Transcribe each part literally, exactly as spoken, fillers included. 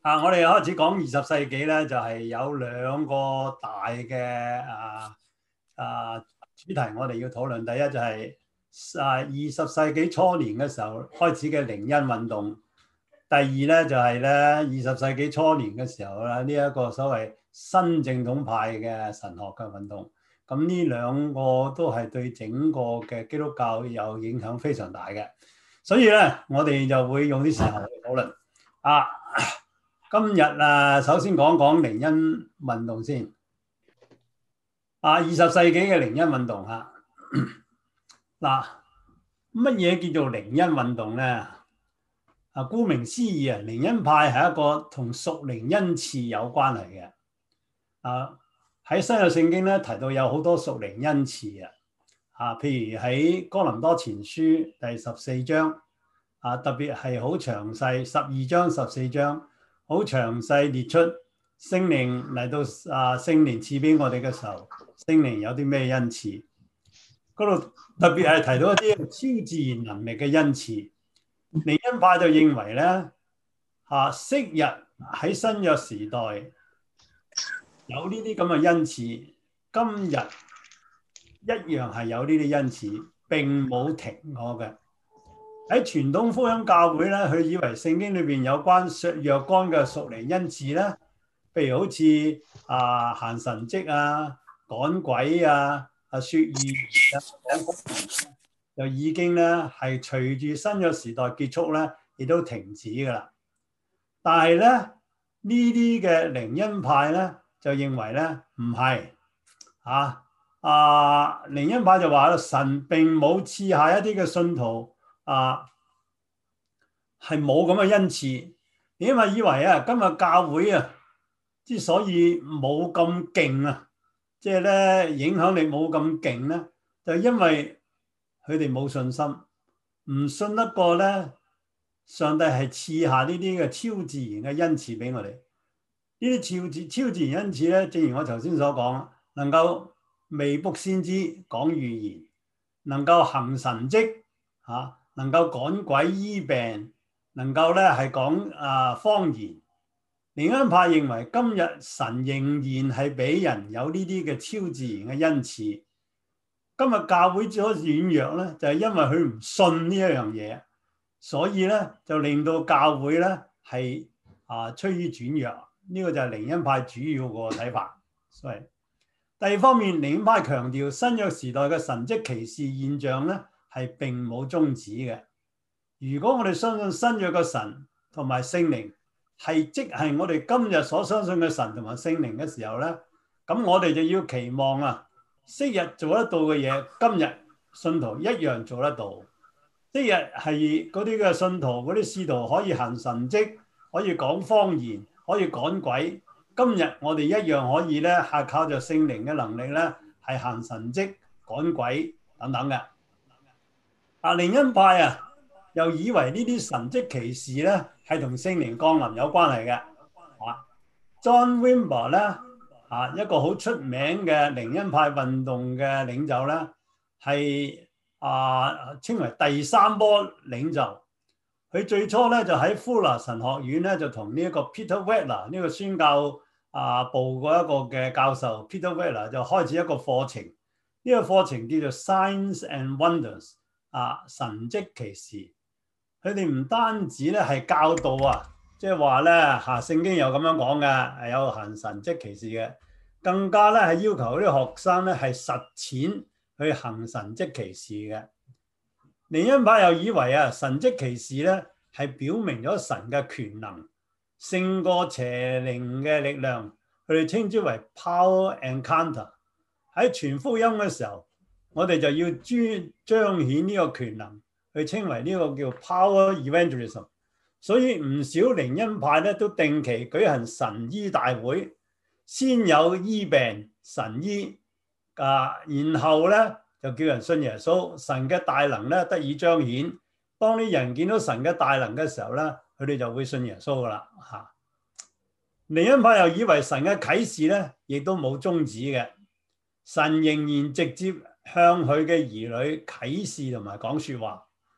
啊！我哋開始講二十世紀咧，就係有兩個大嘅啊啊主題，我哋要討論。第一就係啊二十世紀初年嘅時候開始嘅靈恩運動。第二咧就係咧二十世紀初年嘅時候咧，呢一個所謂新正統派嘅神學嘅運動。咁呢兩個都係對整個嘅基督教有影響非常大嘅。所以咧，我哋就會用啲時候去討論啊。今日啊，首先講講靈恩運動先。啊，二十世紀嘅靈恩運動嚇，嗱，乜嘢叫做靈恩運動咧？啊，顧名思義啊，靈恩派係一個同屬靈恩賜有關係嘅。啊，喺新約聖經咧提到有好多屬靈恩賜啊。啊，譬如喺哥林多前書第十四章啊，特別係好詳細，十二章十四章。好詳細列出聖靈嚟到啊，聖靈賜俾我哋嘅時候，聖靈有啲咩恩賜？嗰度特別係提到一啲超自然能力嘅恩賜。靈恩派就認為咧，啊，昔日喺新約時代有呢啲咁嘅恩賜，今日一樣係有呢啲恩賜，並冇停過嘅。喺傳統福音教會咧，佢以為聖經裏邊有關若干嘅屬靈恩賜咧，譬如好似啊行神蹟啊、趕鬼啊、啊說預言啊，講福音就已經咧係隨住新約時代結束咧，亦都停止噶啦。但係咧呢啲嘅靈恩派咧就認為咧唔係啊啊靈恩派就話神並冇賜下一啲嘅信徒。啊，係冇咁嘅恩賜，因為以為啊，今日教會啊，之所以冇咁勁啊，即係咧影響力冇咁勁咧，就係因為佢哋冇信心，唔信得過咧，上帝係賜下呢啲嘅超自然嘅恩賜俾我哋。呢啲超自超自然恩賜咧，正如我頭先所講，能夠未卜先知講預言，能夠行神蹟嚇。啊能夠趕鬼醫病，能夠咧係講啊方言。靈恩派認為今日神仍然係俾人有呢啲嘅超自然嘅恩賜。今日教會之所以軟弱咧，就係、是、因為佢唔信呢一樣嘢，所以咧就令到教會咧係啊趨於轉弱。呢、這個就係靈恩派主要個睇法。所以第二方面，靈恩派強調新約時代嘅神蹟奇事現象咧，係並冇終止嘅。如果我哋相信新約嘅神同埋聖靈係即係我哋今日所相信嘅神同埋聖靈嘅時候咧，咁我哋就要期望啊，昔日做得到嘅嘢，今日信徒一樣做得到。昔日係嗰啲嘅信徒，嗰啲使徒可以行神蹟，可以講方言，可以趕鬼。今日我哋一樣可以咧，係靠着聖靈嘅能力咧，係行神蹟、趕鬼等等嘅。啊，靈恩派啊，又以為呢啲神蹟奇事咧係同聖靈降臨有關係嘅。啊 ，John Wimber 咧，啊一個好出名嘅靈恩派運動嘅領袖咧，係啊稱為第三波領袖。佢最初咧就喺 Fuller 神學院咧就同呢一個 Peter Wagner 呢個宣教啊部嗰一個嘅教授 Peter Wagner 就開始一個課程。呢、這個課程叫做 Signs and Wonders。啊！神蹟奇事，佢哋唔單止咧係教導啊，即係話咧嚇聖經有咁樣講嘅，係有行神蹟奇事嘅，更加咧係要求啲學生咧係實踐去行神蹟奇事嘅。靈恩派又以為啊，神蹟奇事咧係表明咗神嘅權能勝過邪靈嘅力量，佢哋稱之為 power encounter。喺傳福音嘅時候，我哋就要專彰顯呢個權能，去稱為呢個叫 power evangelism。所以唔少靈恩派咧都定期舉行神醫大會，先有醫病神醫啊，然後咧就叫人信耶穌，神嘅大能咧得以彰顯。當啲人見到神嘅大能嘅時候咧，佢哋就會信耶穌噶啦嚇。靈恩派又以為神嘅啟示咧亦都冇終止嘅，神仍然直接向佢嘅兒女啟示同埋講說話，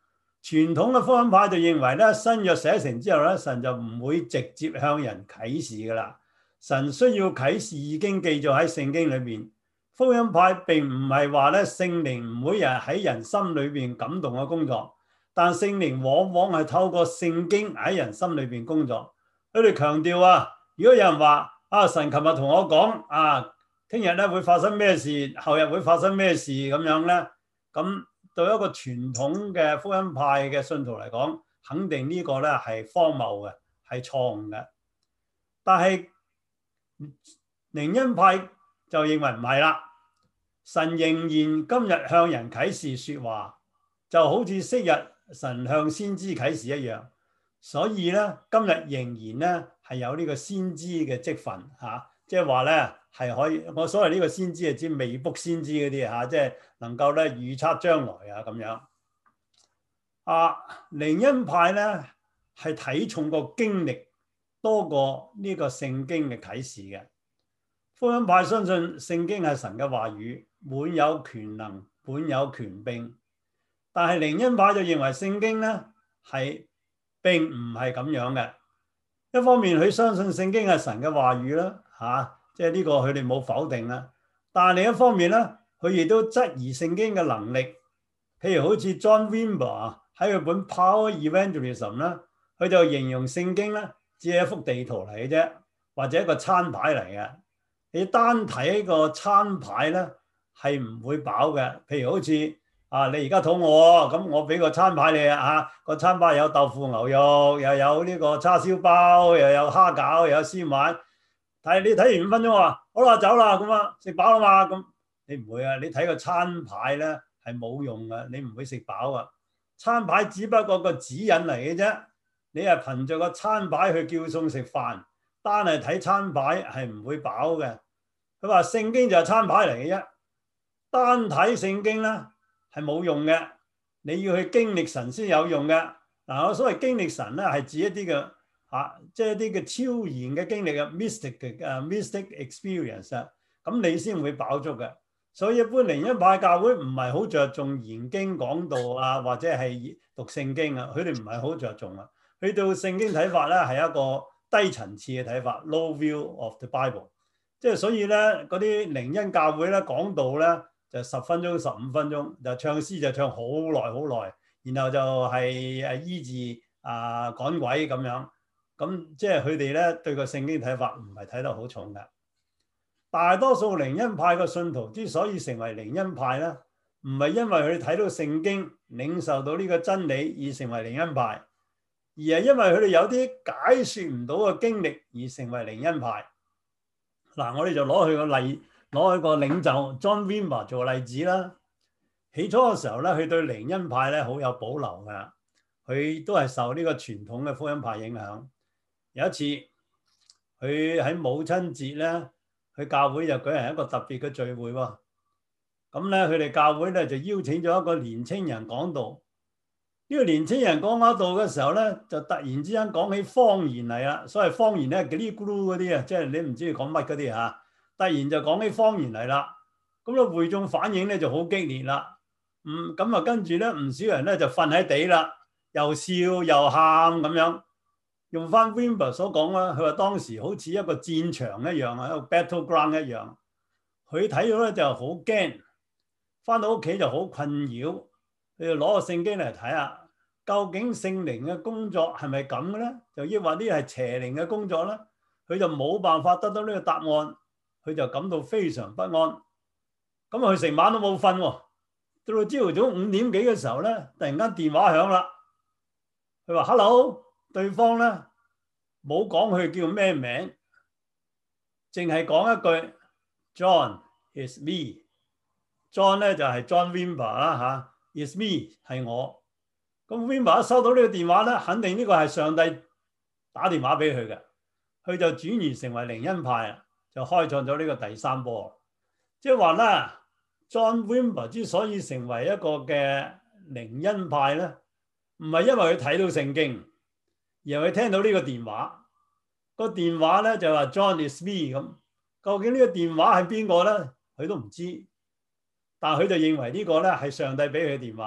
傳統嘅福音派就認為咧，新約寫成之後咧，神就唔會直接向人啟示㗎啦。神需要啟示已經記載喺聖經裏邊。福音派並唔係話咧聖靈唔會人喺人心裏邊感動嘅工作，但聖靈往往係透過聖經喺人心裏邊工作。佢哋強調啊，如果有人話啊，神琴日同我講啊，聽日咧會發生咩事，後日會發生咩事咁樣咧，咁對一個傳統嘅福音派嘅信徒嚟講，肯定呢個咧係荒謬嘅，係錯誤嘅。但係靈恩派就認為唔係啦，神仍然今日向人啟示說話，就好似昔日神向先知啟示一樣。所以咧，今日仍然咧係有呢個先知嘅職分嚇，即係話咧係可以。我所謂呢個先知係指未卜先知嗰啲嚇，即係能夠咧預測將來啊咁樣。啊，靈恩派咧係睇重個經歷多過呢個聖經嘅啟示嘅。福音派相信聖經係神嘅話語，滿有權能，滿有權柄。但係靈恩派就認為聖經咧係並唔係咁樣嘅。一方面佢相信聖經係神嘅話語啦，嚇、啊，即係呢個佢哋冇否定啦。但係另一方面咧，佢亦都質疑聖經嘅能力。譬如好似 John Wimber 喺佢本 Power Evangelism 啦，佢就形容聖經咧只係一幅地圖嚟嘅啫，或者一個餐牌嚟嘅。你單睇個餐牌咧係唔會飽嘅。譬如好似啊，你而家肚餓，咁我俾個餐牌你啊，嚇，個餐牌有豆腐牛肉，又有呢個叉燒包，又有蝦餃，又有燒賣。睇你睇完五分鐘話好啦，走啦，咁啊食飽啦嘛，咁你唔會啊，你睇個餐牌咧係冇用嘅，你唔會食飽啊。餐牌只不過個指引嚟嘅啫，你係憑着個餐牌去叫餸食飯，單係睇餐牌係唔會飽嘅。佢話聖經就係餐牌嚟嘅啫，單睇聖經咧係冇用嘅，你要去經歷神先有用嘅。嗱，我所謂經歷神咧係指一啲嘅嚇，即係一啲嘅超然嘅經歷嘅 mystic 嘅誒 mystic experience 啊，咁你先會飽足嘅。所以一般靈恩派教會唔係好着重研經講道啊，或者係讀聖經啊，佢哋唔係好着重啊。去到聖經睇法咧係一個低層次嘅睇法 ，low view of the Bible。即係所以咧嗰啲靈恩教會咧講道咧就十分鐘、十五分鐘，就唱詩就唱好耐好耐，然後就係誒醫治啊趕鬼咁樣。咁即係佢哋咧對個聖經睇法唔係睇得好重嘅。大多數靈恩派嘅信徒之所以成為靈恩派咧，唔係因為佢哋睇到聖經領受到呢個真理而成為靈恩派，而係因為佢哋有啲解説唔到嘅經歷而成為靈恩派。嗱，我哋就攞佢個例，攞佢個領袖 John Wimber 做例子啦。起初嘅時候咧，佢對靈恩派咧好有保留㗎，佢都係受呢個傳統嘅福音派影響。有一次，佢喺母親節咧，佢教會就舉行一個特別嘅聚會喎。咁咧，佢哋教會咧就邀請咗一個年青人講道。呢個年青人講嗰道嘅時候咧，就突然之間講起方言嚟啦。所謂方言咧，嘰哩咕嚕嗰啲啊，即係你唔知佢講乜嗰啲嚇。突然就講起方言嚟啦。咁咧，會眾反應咧就好激烈啦。嗯，咁啊跟住咧，唔少人咧就瞓喺地啦，又笑又喊咁樣。用翻 Wimber 所講啦，佢話當時好似一個戰場一樣啊，一個 battleground 一樣。佢睇到咧就好驚，翻到屋企就好困擾。佢就攞個聖經嚟睇下，究竟聖靈嘅工作係咪咁嘅咧？就抑或呢係邪靈嘅工作咧？佢就冇辦法得到呢個答案，佢就感到非常不安。咁佢成晚都冇瞓喎，到到朝頭早五點幾嘅時候咧，突然間電話響啦。佢話 hello。對方咧冇講佢叫咩名，淨係講一句 John is me。John 咧就係 John Wimber 啦嚇 ，is me 係我。咁 Wimber 一收到呢個電話咧，肯定呢個係上帝打電話俾佢嘅，佢就轉移成為靈恩派啊，就開創咗呢個第三波。即係話咧 ，John Wimber 之所以成為一個嘅靈恩派咧，唔係因為佢睇到聖經。然後佢聽到呢個電話，個電話咧就話 John is me 咁，究竟呢個電話係邊個咧？佢都唔知，但係佢就認為呢個咧係上帝俾佢嘅電話，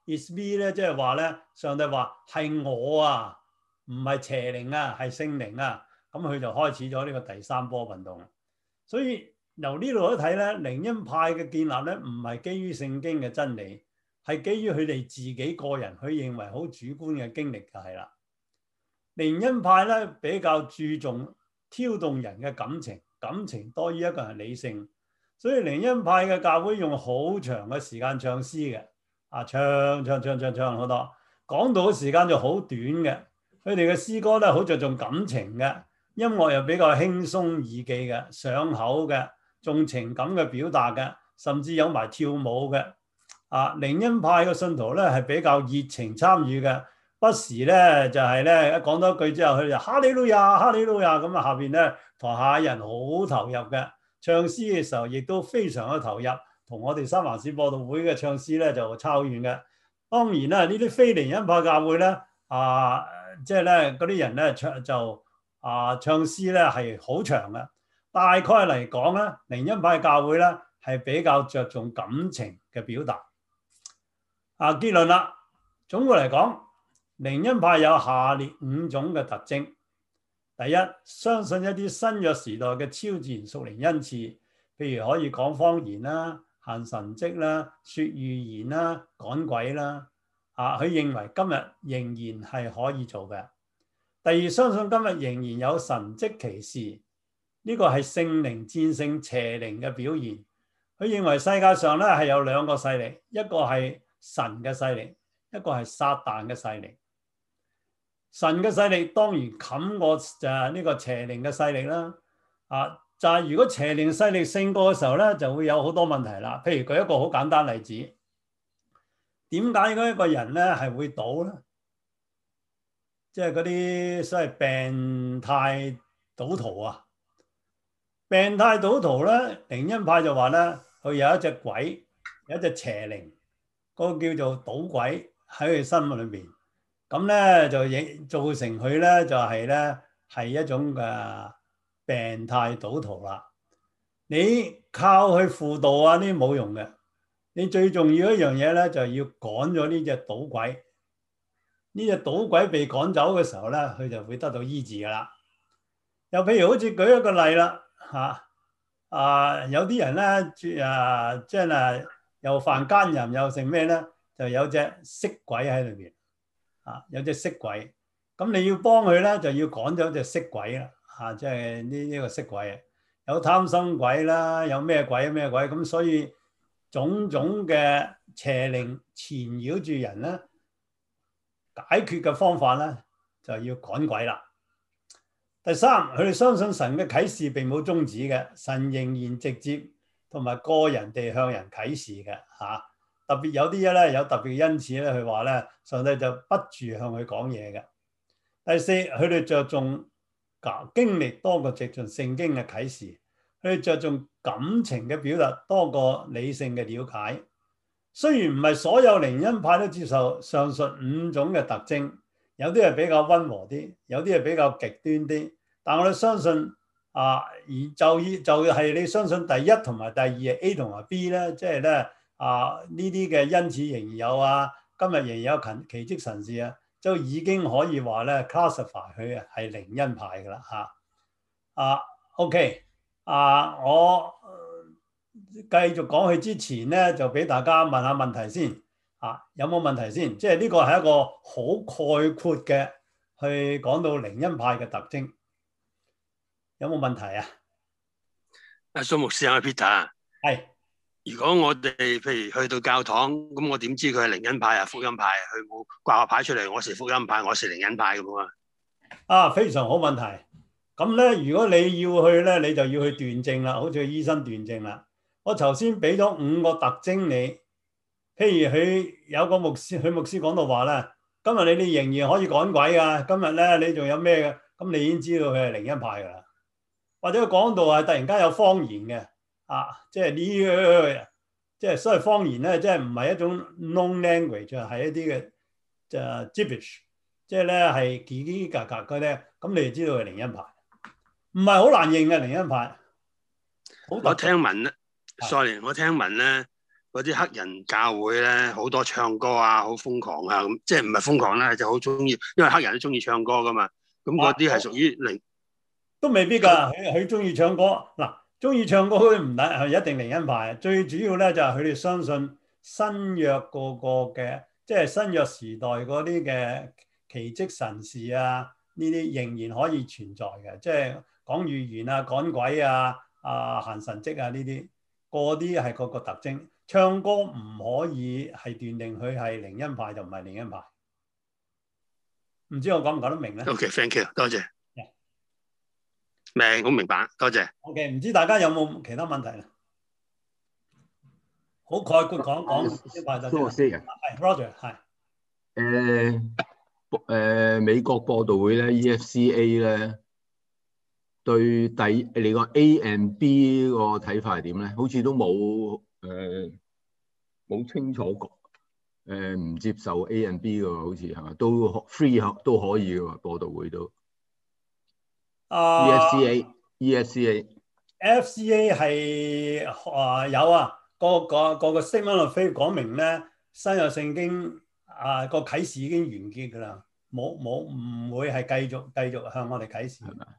is me 咧，即係話咧，上帝話係我啊，唔係邪靈啊，係聖靈啊。咁佢就開始咗呢個第三波運動。所以由呢度都睇咧，靈恩派嘅建立咧，唔係基於聖經嘅真理，係基於佢哋自己個人佢認為好主觀嘅經歷就係啦。靈恩派咧比較注重挑動人嘅感情，感情多於一個人理性，所以靈恩派嘅教會用好長嘅時間唱詩嘅，啊唱唱唱唱唱好多，講道嘅時間就好短嘅。佢哋嘅詩歌咧好着重感情嘅，音樂又比較輕鬆易記嘅，上口嘅，重情感嘅表達嘅，甚至有埋跳舞嘅。啊，靈恩派嘅信徒咧係比較熱情參與嘅。不時咧就係咧一講多句之後，佢就哈利路亞哈利路亞咁啊，下邊咧台下人好投入嘅，唱詩嘅時候亦都非常嘅投入，同我哋三藩市播道會嘅唱詩咧就差好遠嘅。當然啦，呢啲非靈恩派教會咧啊，即係咧嗰啲人咧唱就啊唱詩咧係好長嘅。大概嚟講咧，靈恩派教會咧係比較着重感情嘅表達。啊，結論啦，總括嚟講，靈恩派有下列五種嘅特徵。第一，相信一啲新約時代嘅超自然屬靈恩賜，譬如可以講方言啦、行神蹟啦、說預言啦、趕鬼啦。啊，佢認為今日仍然係可以做嘅。第二，相信今日仍然有神蹟奇事，呢個係聖靈戰勝邪靈嘅表現。佢認為世界上咧係有兩個勢力，一個係神嘅勢力，一個係撒旦嘅勢力。神嘅勢力當然冚過就係呢個邪靈嘅勢力啦。啊，就係如果邪靈勢力勝過嘅時候咧，就會有好多問題啦。譬如舉一個好簡單例子，點解嗰一個人咧係會賭咧？即係嗰啲所謂病態賭徒啊，病態賭徒咧，靈恩派就話咧，佢有一隻鬼，有一隻邪靈，嗰個叫做賭鬼喺佢心裏邊。咁咧就影造成佢咧就係咧係一種嘅病態賭徒啦。你靠去輔導啊，呢啲冇用嘅。你最重要一樣嘢咧，就係要趕咗呢隻賭鬼。呢隻賭鬼被趕走嘅時候咧，佢就會得到醫治噶啦。又譬如好似舉一個例啦，嚇啊，有啲人咧啊，即係又犯奸淫又成咩咧，就有隻色鬼喺裏邊。啊，有隻色鬼，咁你要幫佢咧，就要趕走隻色鬼啦。啊，即係呢呢個色鬼，有貪心鬼啦，有咩鬼咩鬼，咁所以種種嘅邪靈纏繞住人咧，解決嘅方法咧就要趕鬼啦。第三，佢哋相信神嘅啟示並冇終止嘅，神仍然直接同埋個人地向人啟示嘅嚇。啊特別有啲嘢咧，有特別嘅恩賜咧，佢話咧，上帝就不住向佢講嘢嘅。第四，佢哋着重經歷多過直盡聖經嘅啟示，佢哋着重感情嘅表達多過理性嘅了解。雖然唔係所有靈恩派都接受上述五種嘅特徵，有啲係比較溫和啲，有啲係比較極端啲，但我哋相信啊，而就以就係你相信第一同埋第二 A 同埋 B 咧，即係咧。啊！呢啲嘅恩賜仍然有啊，今日仍然有奇蹟神事啊，就已經可以話咧 classify 佢啊係靈恩派噶啦嚇。啊 ，OK，啊，我、呃、繼續講佢之前咧，就俾大家問下問題先。啊，有冇問題先？即係呢個係一個好概括嘅去講到靈恩派嘅特徵。有冇問題啊？ 阿蘇牧師啊 ，Peter， 係。 如果我哋譬如去到教堂，咁我點知佢係靈恩派啊、福音派啊？佢冇掛個牌出嚟，我是福音派，我是靈恩派咁啊？ 啊，非常好問題。咁咧，如果你要去咧，你就要去斷症啦，好似個醫生斷症啦。我頭先俾咗五個特徵你，譬如佢有個牧師，佢牧師講到話咧，今日你哋仍然可以趕鬼噶，今日咧你仲有咩嘅？咁你已經知道佢係靈恩派噶啦。或者佢講到係突然間有方言嘅。啊，即係呢個，即係所謂方言咧，即係唔係一種 known language，係一啲嘅就 gibberish，即係咧係嘰嘰格格嘅咧，咁你就知道係靈恩派，唔係好難認嘅靈恩派。 我聽聞咧 ，sorry，我聽聞咧， 嗰啲黑人教會咧，好多唱歌啊，好瘋狂啊，咁即係唔係瘋狂啦，就好中意，因為黑人都中意唱歌噶嘛。咁嗰啲係屬於靈， 都未必㗎。佢佢中意唱歌嗱，中意唱歌佢唔係係一定靈恩派。最主要咧就係佢哋相信新約個個嘅，即係新約時代嗰啲嘅奇蹟神事啊，呢啲仍然可以存在嘅，即係講預言啊、趕鬼啊、啊行神蹟啊呢啲，嗰啲係個個特徵。唱歌唔可以係斷定佢係靈恩派就唔係靈恩派。唔知我講唔講得明咧 ？OK，thank you，多謝。 Yeah. 明，好明白，多謝。 OK，唔知大家有冇其他問題咧？好概括講講啲派就蘇牧師啊， 係 Roger 係。 誒誒美國播道會咧 E F C A 咧對第你個 A and B 個睇法係點咧？好似都冇誒冇清楚講誒唔接受 A and B 嘅喎，好似係嘛？都 free 都可以嘅喎，播道會都。 啊 E F C A E F C A F C A 係啊有啊，個個個個 statement of faith 講明咧，新約聖經啊個啟示已經完結㗎啦，冇冇唔會係繼續繼續向我哋啟示。 係咪？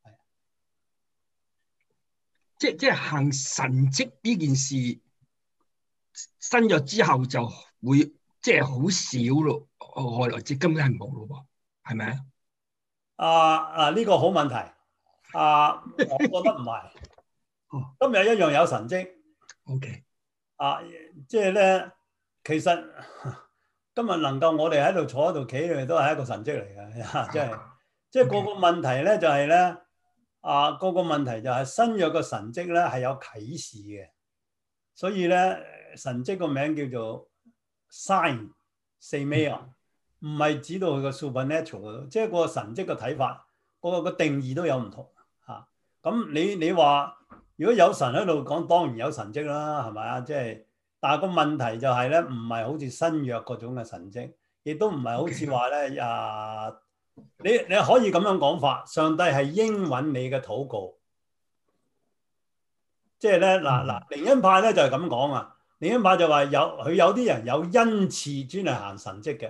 即即係行神蹟呢件事，新約之後就會即係好少咯，外來即根本係冇咯喎，係咪啊？ 啊啊呢個好問題啊，我覺得唔係。今日一樣有神蹟。 OK。 啊，即係咧，其實今日能夠我哋喺度坐喺度企嚟，都係一個神蹟嚟嘅，即係即係個個問題咧就係咧。啊，個個問題就係新約嘅神蹟咧係有啟示嘅，所以咧神蹟個名叫做 sign semia，唔係指到佢個 supernatural，即係個神蹟嘅睇法，個個定義都有唔同嚇。咁、啊、你你話如果有神喺度講，當然有神蹟啦，係咪啊？即係，但係個問題就係咧，唔係好似新約嗰種嘅神蹟，亦都唔係好似話咧啊。你你可以咁樣講法，上帝係應允你嘅禱告，即係咧嗱嗱靈恩派咧就係咁講啊。靈恩派就話有佢有啲人有恩賜專係行神蹟嘅，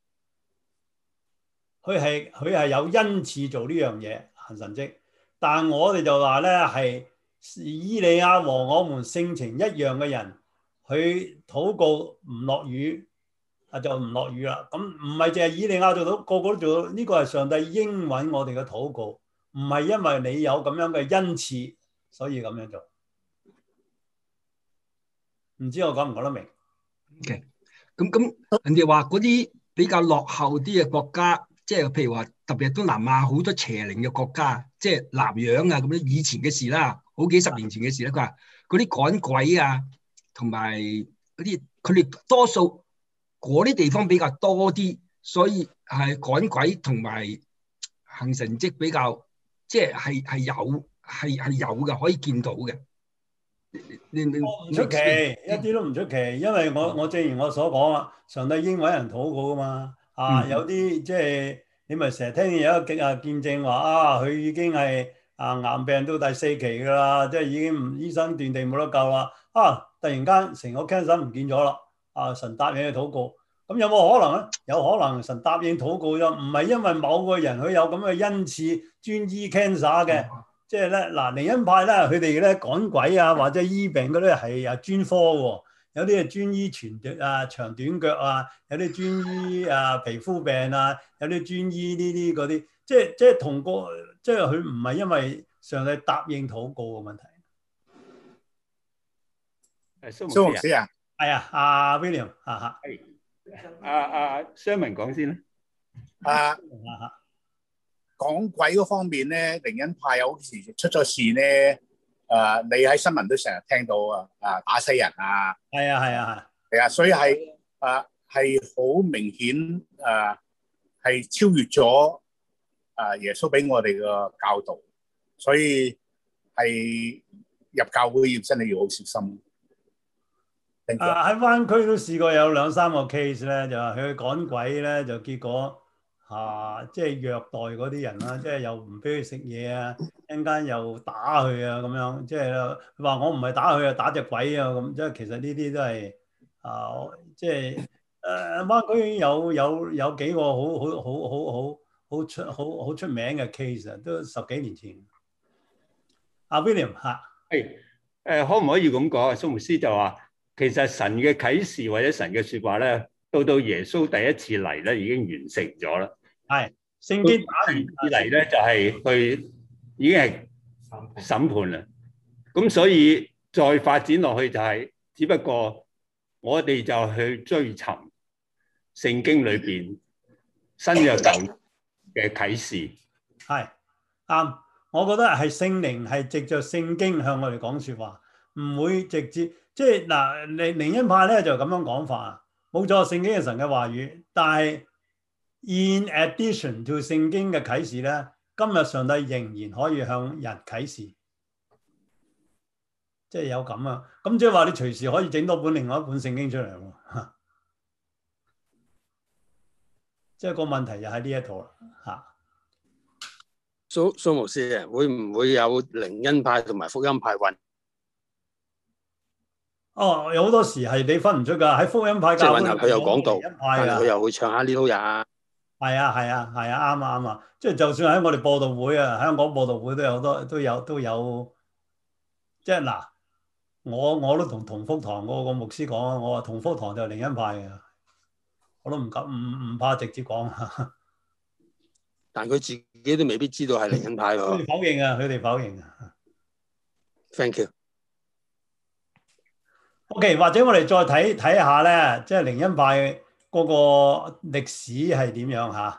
佢係佢係有恩賜做呢樣嘢行神蹟，但係我哋就話咧係以利亞和我們性情一樣嘅人，佢禱告唔落雨。就唔落雨啦，咁唔係淨係以利亞做到，個個都做到。呢個係上帝應允我哋嘅禱告，唔係因為你有咁樣嘅恩賜，所以咁樣做。唔知我講唔講得明 ？OK，咁咁人哋話嗰啲比較落後啲嘅國家，即係譬如話特別係東南亞好多邪靈嘅國家，即係南洋啊咁樣以前嘅事啦，好幾十年前嘅事啦。佢話嗰啲趕鬼啊，同埋嗰啲佢哋多數。嗰啲地方比較多啲，所以係趕鬼同埋行神蹟比較，即係係係有係係有嘅，可以見到嘅。 唔出奇，一啲都唔出奇，因為我我正如我所講啊，上帝應允人禱告噶嘛。啊，嗯、有啲即係你咪成日聽見有一個極啊見證話啊，佢已經係啊癌病到第四期噶啦，即係已經唔醫生斷定冇得救啦。啊，突然間成個 cancer 唔見咗啦。啊！神答應嘅禱告，咁有冇可能咧？有可能神答應禱告咗，唔係因為某個人佢有咁嘅恩賜專醫 cancer 嘅，即係咧嗱靈恩派咧，佢哋咧趕鬼啊或者醫病嗰啲係啊專科喎，有啲係專醫全短啊長短腳啊，有啲專醫啊皮膚病啊，有啲專醫呢啲嗰啲，即係即係同個即係佢唔係因為上帝答應禱告嘅問題。 誒蘇牧師啊。 係啊，阿 William，啊哈， 係，阿阿張明講先啦。 啊，講鬼嗰方面咧，靈恩派有時出咗事咧，誒，你喺新聞都成日聽到啊，啊打死人啊， 係啊係啊係啊，所以係誒係好明顯誒係超越咗誒耶穌俾我哋嘅教導，所以係入教會要真係要好小心。 啊！喺灣區都試過有兩三個 case 咧，就話佢趕鬼咧，就結果啊，即係虐待嗰啲人啦，即係又唔俾佢食嘢啊，一陣間又打佢啊咁樣，即係佢話我唔係打佢啊，打隻鬼啊咁，即係其實呢啲都係啊，即係誒灣區有有有幾個好好好好好好出好好出名嘅 case 啊，都十幾年前。阿 William 嚇， 係誒，可唔可以咁講啊？蘇牧師就話，其實神嘅啟示或者神嘅説話咧，到到耶穌第一次嚟咧，已經完成咗啦。 係聖經打完以嚟咧，就係去已經係審判啦。咁所以再發展落去就係，只不過我哋就去追尋聖經裏邊新約舊嘅啟示。 係啱。我覺得係聖靈係藉着聖經向我哋講説話，唔會直接即係嗱，靈靈恩派咧就咁樣講法，冇錯，聖經係神嘅話語，但係 in addition to 聖經嘅啟示咧，今日上帝仍然可以向人啟示，即係有咁啊，咁即係話你隨時可以整多本另外一本聖經出嚟喎，即係個問題就喺呢一度啦嚇。 蘇蘇牧師啊，會唔會有靈恩派同埋福音派混？ 哦，有好多時係你分唔出㗎，喺福音派教會， 即係混合佢又講道，但係佢又會唱下呢套嘢。 係啊係啊係啊，啱啊啱啊！即係就算喺我哋播道會啊，香港播道會都有好多都有都有，即係嗱，我我都同同福堂嗰個牧師講啊，我話同福堂就係靈恩派嘅，我都唔敢唔唔怕直接講。 但佢自己都未必知道係靈恩派喎。 佢哋否認啊，佢哋否認啊。 Thank you。 OK， 或者我哋再睇睇下咧，即係靈恩派嗰個歷史係點樣嚇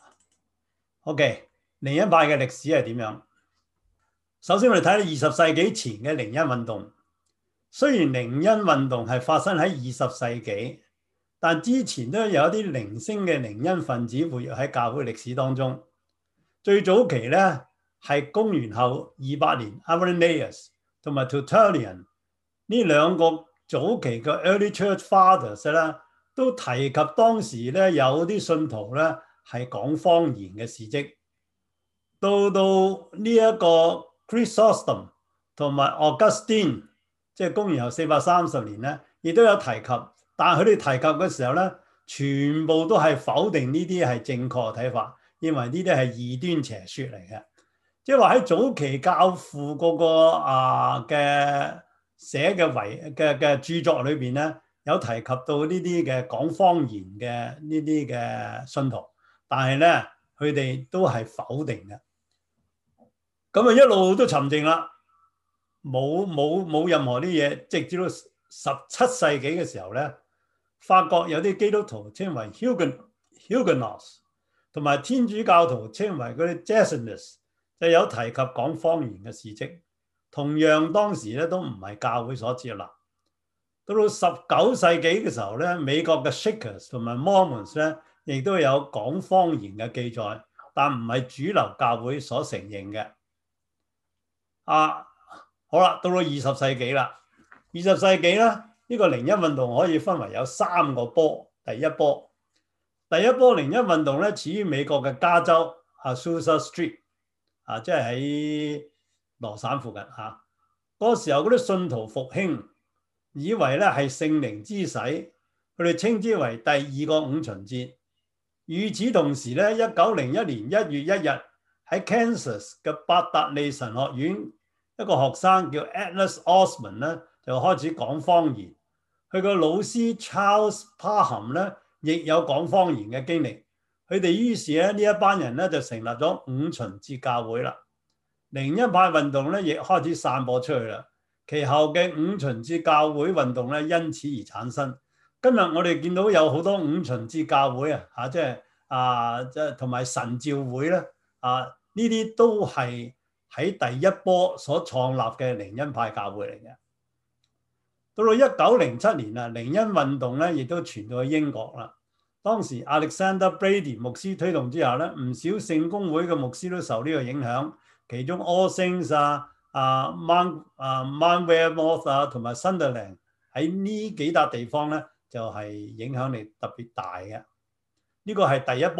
？OK，靈恩派嘅歷史係點樣？首先我哋睇下二十世紀前嘅靈恩運動。雖然靈恩運動係發生喺二十世紀，但之前都有一啲零星嘅靈恩分子活躍喺教會歷史當中。最早期咧係公元後二百年 Irenaeus 同埋 Tertullian 呢兩個早期嘅 Early Church Fathers 咧，都提及當時咧有啲信徒咧係講方言嘅事蹟。到到呢一個 Chrysostom 同埋 Augustine， 即係公元後四百三十年咧，亦都有提及。但係佢哋提及嘅時候咧，全部都係否定呢啲係正確嘅睇法，認為呢啲係異端邪説嚟嘅。即係話喺早期教父嗰個啊嘅寫嘅遺嘅嘅著作裏邊咧，有提及到呢啲嘅講方言嘅呢啲嘅信徒，但係咧佢哋都係否定嘅。咁啊一路都沉靜啦，冇冇冇任何啲嘢，直至到十七世紀嘅時候咧，法國有啲基督徒稱為 Huguenots， 同埋天主教徒稱為嗰啲 Jansenists， 就有提及講方言嘅事蹟。同樣當時咧都唔係教會所接納。到到十九世紀嘅時候咧，美國嘅 Shakers 同埋 Mormons 咧，亦都有講方言嘅記載，但唔係主流教會所承認嘅。啊，好啦，到到二十世紀啦，二十世紀咧，呢個靈恩運動可以分為有三個波。第一波，第一波靈恩運動咧，始於美國嘅加州 Azusa Street， 啊，即係喺羅省附近嚇。嗰、啊那個時候嗰啲信徒復興，以為咧係聖靈之洗，佢哋稱之為第二個五旬節。與此同時咧，一九零一年一月一日喺 Kansas 嘅八達利神學院，一個學生叫 Atlas Osman 咧，就開始講方言。佢個老師 Charles Parham 咧，亦有講方言嘅經歷。佢哋於是咧呢一班人咧就成立咗五旬節教會啦。靈恩派運動咧亦開始散播出去啦。其後嘅五旬節教會運動咧因此而產生。今日我哋見到有好多五旬節教會啊，嚇，即係啊，即係同埋神召會咧，啊，呢啲都係喺第一波所創立嘅靈恩派教會嚟嘅。到到一九零七年啊，靈恩運動咧亦都傳到去英國啦。當時 Alexander Brady 牧師推動之下咧，唔少聖公會嘅牧師都受呢個影響，其中 All Saints 啊、啊 Mount 啊 Mount Wearmouth 啊同埋 Sunderland 喺呢幾笪地方咧，就係影響力特別大嘅。呢個係第一波，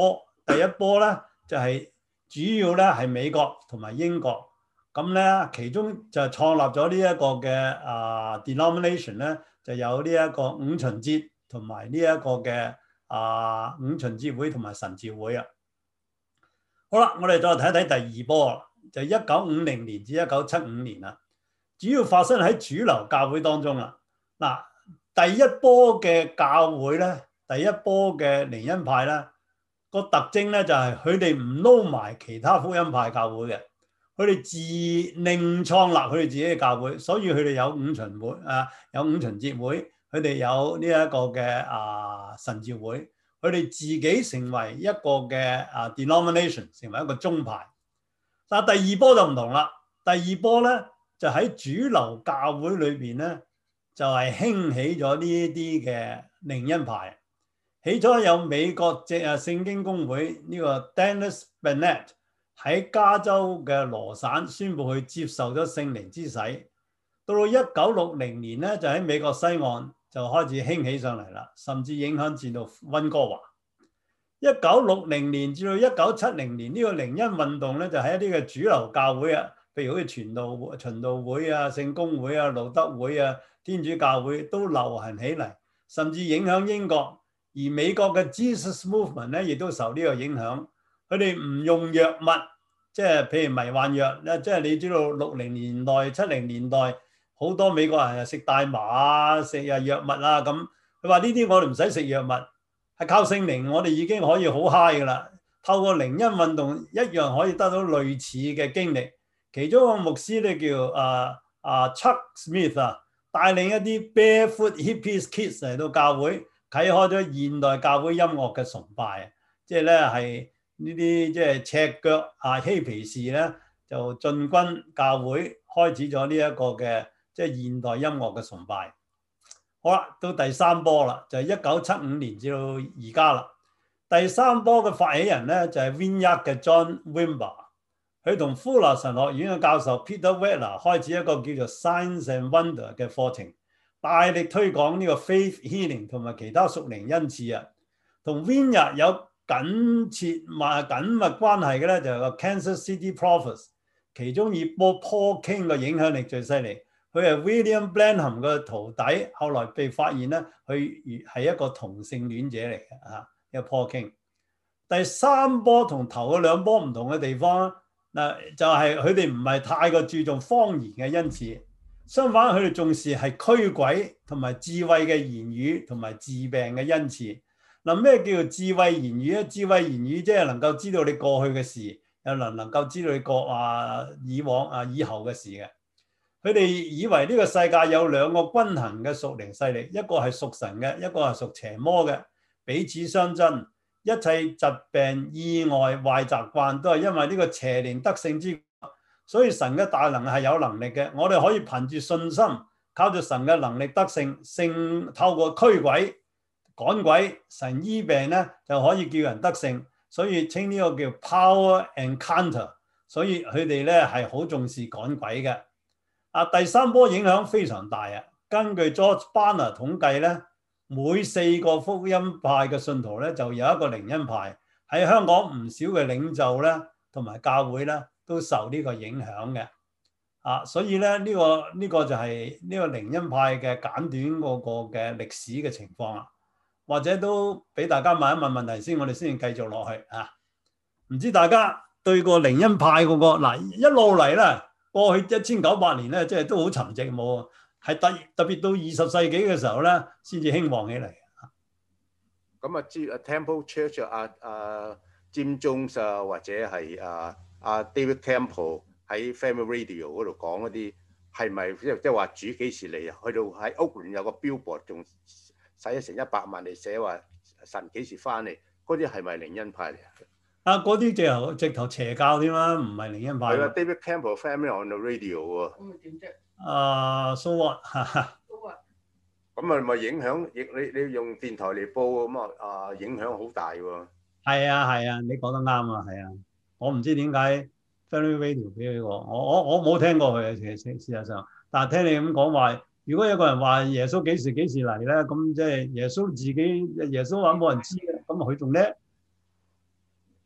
第一波咧就係、是、主要咧係美國同埋英國，咁咧其中就創立咗呢一個嘅啊 denomination 咧，就有呢一個五旬節同埋呢一個嘅啊五旬節會同埋神召會啊。好啦，我哋再睇睇第二波，就一九五零年至一九七五年啦，主要發生喺主流教會當中啦。嗱，第一波嘅教會咧，第一波嘅靈恩派咧，個特徵咧就係佢哋唔撈埋其他福音派教會嘅，佢哋自另創立佢哋自己嘅教會，所以佢哋有五旬會啊，有五旬節會，佢哋有呢一個嘅啊神召會。佢哋自己成為一個嘅啊 denomination， 成為一個宗派。但係第二波就唔同啦。第二波咧就喺主流教會裏邊咧，就係、是、興起咗呢一啲嘅靈恩派。起初有美國即係聖經公會呢、這個 Dennis Bennett 喺加州嘅羅省宣布佢接受咗聖靈之洗。到到一九六零年咧，就喺美國西岸就開始興起上嚟啦，甚至影響至到溫哥華。一九六零年至到一九七零年呢個靈恩運動咧，就喺一啲嘅主流教會啊，譬如好似傳道循道會啊、聖公會啊、路德會啊、天主教會都流行起嚟，甚至影響英國。而美國嘅 Jesus Movement 咧，亦都受呢個影響。佢哋唔用藥物，即係譬如迷幻藥咧，即係你知道六零年代、七零年代。好多美國人食大麻啊，食啊藥物啊咁。佢話呢啲我哋唔使食藥物，係靠聖靈，我哋已經可以好 high 噶啦。透過靈恩運動一樣可以得到類似嘅經歷。其中個牧師咧叫啊啊 Chuck Smith 啊，帶領一啲 Barefoot Hippies Kids 嚟到教會，啟開咗現代教會音樂嘅崇拜。即係咧係呢啲即係赤腳啊嬉皮士咧就進軍教會，開始咗呢一個嘅。即係現代音樂嘅崇拜。好啦，到第三波啦，就係一九七五年至到而家啦。第三波嘅發起人咧就係 Vineyard 嘅 John Wimber， 佢同富勒神學院嘅教授 Peter Wagner 開始一個叫做 Signs and Wonder 嘅課程，大力推廣呢個 Faith Healing 同埋其他屬靈恩賜啊。同 Vineyard 有緊切密緊密關係嘅咧就係個 Kansas City Prophets， 其中以波 Paul King 嘅影響力最犀利。佢係 William Branham 嘅徒弟，後來被發現咧，佢係一個同性戀者嚟嘅啊，一個 Paul King。第三波同頭嗰兩波唔同嘅地方嗱，就係佢哋唔係太過注重方言嘅恩賜，相反佢哋重視係驅鬼同埋智慧嘅言語同埋治病嘅恩賜。嗱，咩叫做智慧言語咧？智慧言語即係能夠知道你過去嘅事，又能能夠知道你過啊以往啊以後嘅事嘅。佢哋以為呢個世界有兩個均衡嘅屬靈勢力，一個係屬神嘅，一個係屬邪魔嘅，彼此相爭。一切疾病、意外、壞習慣都係因為呢個邪靈得勝之，所以神嘅大能係有能力嘅。我哋可以憑住信心，靠住神嘅能力得勝，勝透過驅鬼、趕鬼、神醫病咧，就可以叫人得勝。所以稱呢個叫 power encounter。所以佢哋咧係好重視趕鬼嘅。啊，第三波影響非常大啊！根據 George Barna 統計咧，每四個福音派嘅信徒咧就有一個靈恩派。喺香港唔少嘅領袖咧同埋教會咧都受呢個影響嘅。啊，所以咧呢、這個呢、這個就係呢個靈恩派嘅簡短嗰個嘅歷史嘅情況啦。或者都俾大家問一問問題先，我哋先繼續落去啊。唔知大家對個靈恩派嗰、那個嗱一路嚟咧？過去一千九百年咧，即係都好沉寂冇，係特特別到二十世紀嘅時候咧，先至興旺起嚟。 咁啊，知啊 Temple Church 啊啊 Jim Jones 啊，或者係啊啊 David Campbell 喺 Family Radio 嗰度講嗰啲，係咪即係即係話主幾時嚟啊？去到喺屋苑有個 billboard，仲使咗成一百萬嚟寫話神幾時翻嚟？嗰啲係咪靈恩派嚟啊？ 啊！嗰啲直頭直頭邪教添啦，唔係靈恩派。 係啦 ，David Campbell Family on the Radio 喎。咁咪點啫？ 啊 ，so what？ 咁啊，咪影響，亦你你用電台嚟報咁啊，啊影響好大喎。 係啊係啊，你講得啱啊，係啊。我唔知點解 Family Radio 俾佢我，我我我冇聽過佢嘅，其實事實上，但係聽你咁講話，如果有個人話耶穌幾時幾時嚟咧，咁即係耶穌自己耶穌話冇人知嘅，咁佢仲叻。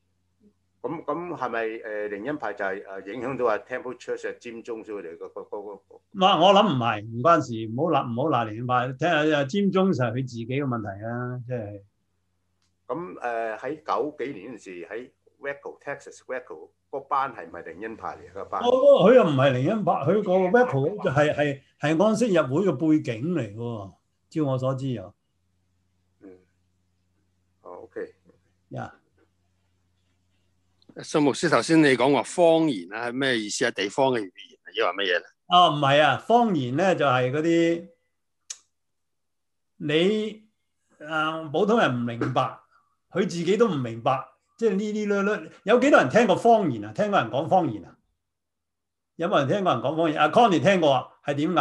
咁咁係咪誒靈恩派就係誒影響到啊 Temple Church 尖中咗佢哋個個個個？ 唔係，我諗唔係，唔關事，唔好賴唔好賴靈恩派，聽下啊尖中就係佢自己嘅問題啦，即係。 咁誒喺九幾年嗰陣時喺 Waco Texas Waco 嗰班係咪靈恩派嚟嘅班？ 哦，佢又唔係靈恩派，佢個 Waco 就係係係安息日會嘅背景嚟喎，照我所知啊。 嗯。哦 ，OK。 呀。 蘇牧師頭先你講話方言啊，係咩意思啊？地方嘅語言啊，抑或乜嘢咧？ 哦，唔係啊，方言咧就係嗰啲你啊普通人唔明白，佢自己都唔明白，即係呢啲咧咧。有幾多人聽過方言啊？聽過人講方言啊？有冇人聽過人講方言？阿 Connie 聽過啊？係點㗎？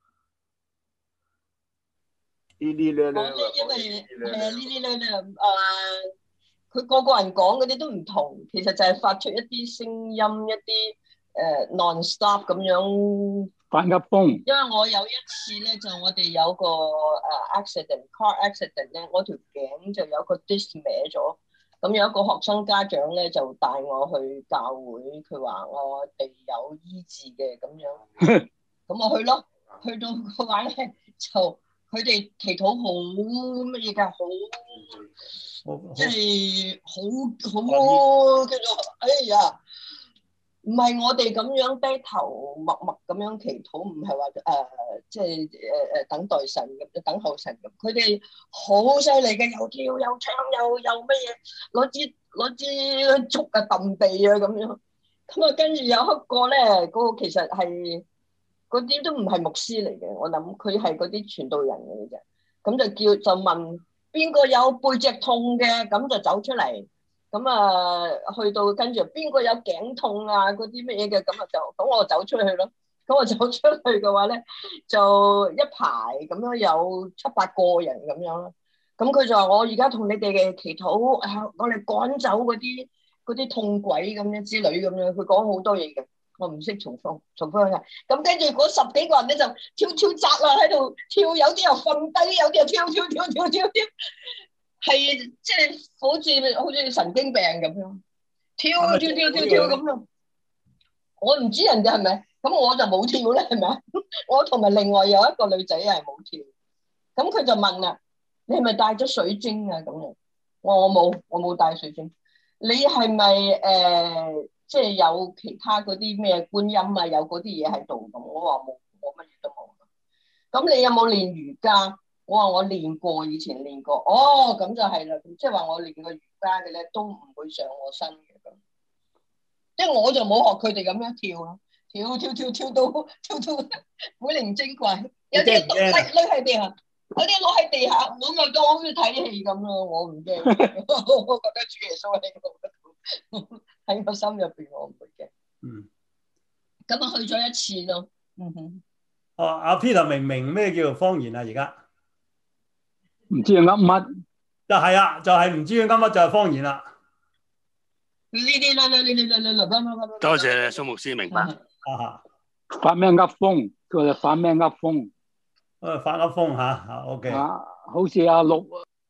呢啲咧咧， 我咧因為係啊呢啲咧咧誒。佢個個人講嗰啲都唔同，其實就係發出一啲聲音，一啲誒 non-stop 咁樣翻噏風。 因為我有一次咧，就我哋有個誒 accident，car accident 咧，我條頸就有個 disc 歪咗，咁有一個學生家長咧就帶我去教會，佢話我哋有醫治嘅咁樣，咁我去咯，去到嘅話咧就佢哋祈禱好乜嘢㗎，好。即係好好叫做，哎呀，唔係我哋咁樣低頭默默咁樣祈禱，唔係話誒，即係誒誒等待神咁，等候神咁。佢哋好犀利嘅，又跳又唱又又乜嘢，攞支攞支竹啊揼地啊咁樣。咁啊，跟住有一個咧，嗰、嗰個其實係嗰啲都唔係牧師嚟嘅，我諗佢係嗰啲傳道人嚟嘅啫。咁就叫就問。邊個有背脊痛嘅，咁就走出嚟，咁啊去到跟住邊個有頸痛啊嗰啲乜嘢嘅，咁啊就咁我走出去咯。咁我走出去嘅話咧，就一排咁樣有七八個人咁樣咯。咁佢就話我而家同你哋嘅祈禱，我哋趕走嗰啲嗰啲痛鬼咁樣之類咁樣。佢講好多嘢嘅。我唔識重複，重複嘅。咁跟住嗰十幾個人咧就跳跳紮啦，喺度跳，有啲又瞓低，有啲又跳跳跳跳跳跳，係即係好似好似神經病咁樣，跳跳跳跳跳咁咯。我唔知人哋係咪，咁我就冇跳咧，係咪？我同埋另外有一個女仔係冇跳。咁佢就問啦：你係咪帶咗水晶啊？咁樣，我我冇，我冇帶水晶。你係咪誒？呃即係有其他嗰啲咩觀音啊，有嗰啲嘢喺度咁。我話冇，我乜嘢都冇。咁你有冇練瑜伽？我話我練過，以前練過。哦，咁就係啦。即係話我練過瑜伽嘅咧，都唔會上我身嘅咁。即係我就冇學佢哋咁樣跳咯，跳跳跳跳到跳到古靈精怪。有啲都匿匿喺地下，有啲攞喺地下，我咪當好似睇戲咁咯。我唔驚，我覺得主耶穌喺度。喺我心入邊，我唔會嘅。 嗯， 咁啊去咗一次咯。嗯哼。 哦，阿 Peter 明唔明咩叫做方言啊？而家唔知噏乜， 就係啊，就係唔知噏乜就係方言啦。 呢啲啦啦呢啲啦啦啦啦啦啦。 多謝蘇牧師明白。 啊， 發咩噏風，佢就發咩噏風。 誒，發噏風嚇嚇 ，OK。 啊，好似阿陸。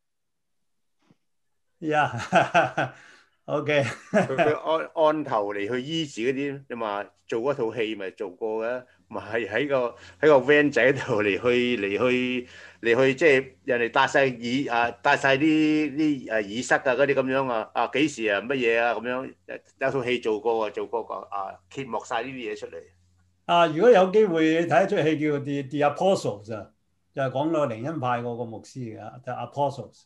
呀。O K， 佢佢按按頭嚟去醫治嗰啲，你話做嗰套戲咪做過嘅，咪係喺個喺個 van 仔度嚟去嚟去嚟去，即係人哋戴晒耳啊，戴晒啲啲誒耳塞啊嗰啲咁樣啊，啊幾時啊乜嘢啊咁樣，有套戲做過啊，做過個啊揭幕晒呢啲嘢出嚟。 啊，如果有機會睇一出戲叫 The The Apostles 啊，就係講到靈恩派嗰個牧師嘅 The Apostles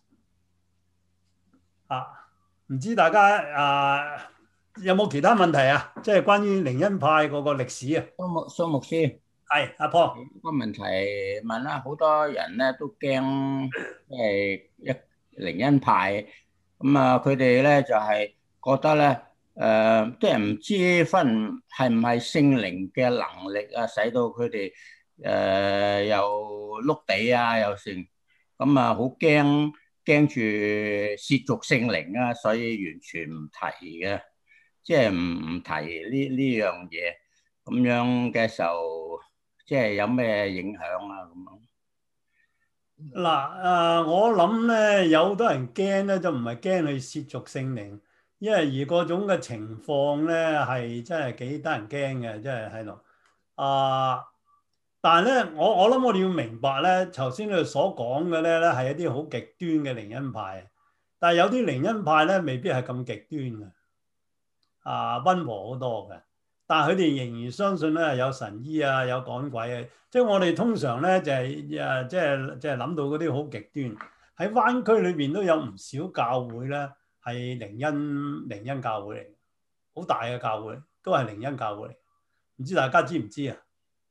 啊。唔知大家啊有冇其他問題啊？即係關於靈恩派嗰個歷史啊。 蘇牧蘇牧師， 係阿坡個問題問啦，好多人咧都驚，即係一靈恩派咁啊，佢哋咧就係覺得咧誒，即係唔知分係唔係聖靈嘅能力啊，使到佢哋誒又碌地啊，又成咁啊，好驚。驚住褻瀆聖靈啊，所以完全唔提嘅，即係唔唔提呢呢樣嘢，咁樣嘅時候，即係有咩影響啊？咁樣嗱，誒，我諗咧有好多人驚咧，就唔係驚佢褻瀆聖靈，而因為而嗰種嘅情況咧係真係幾得人驚嘅，真係喺度啊！但係咧，我我諗我哋要明白咧，頭先你所講嘅咧咧係一啲好極端嘅靈恩派，但係有啲靈恩派咧未必係咁極端嘅，啊溫和好多嘅，但係佢哋仍然相信咧有神醫啊，有趕鬼嘅，即係我哋通常咧就係誒即係即係諗到嗰啲好極端。喺灣區裏邊都有唔少教會咧係靈恩靈恩教會嚟，好大嘅教會都係靈恩教會嚟，唔知大家知唔知啊？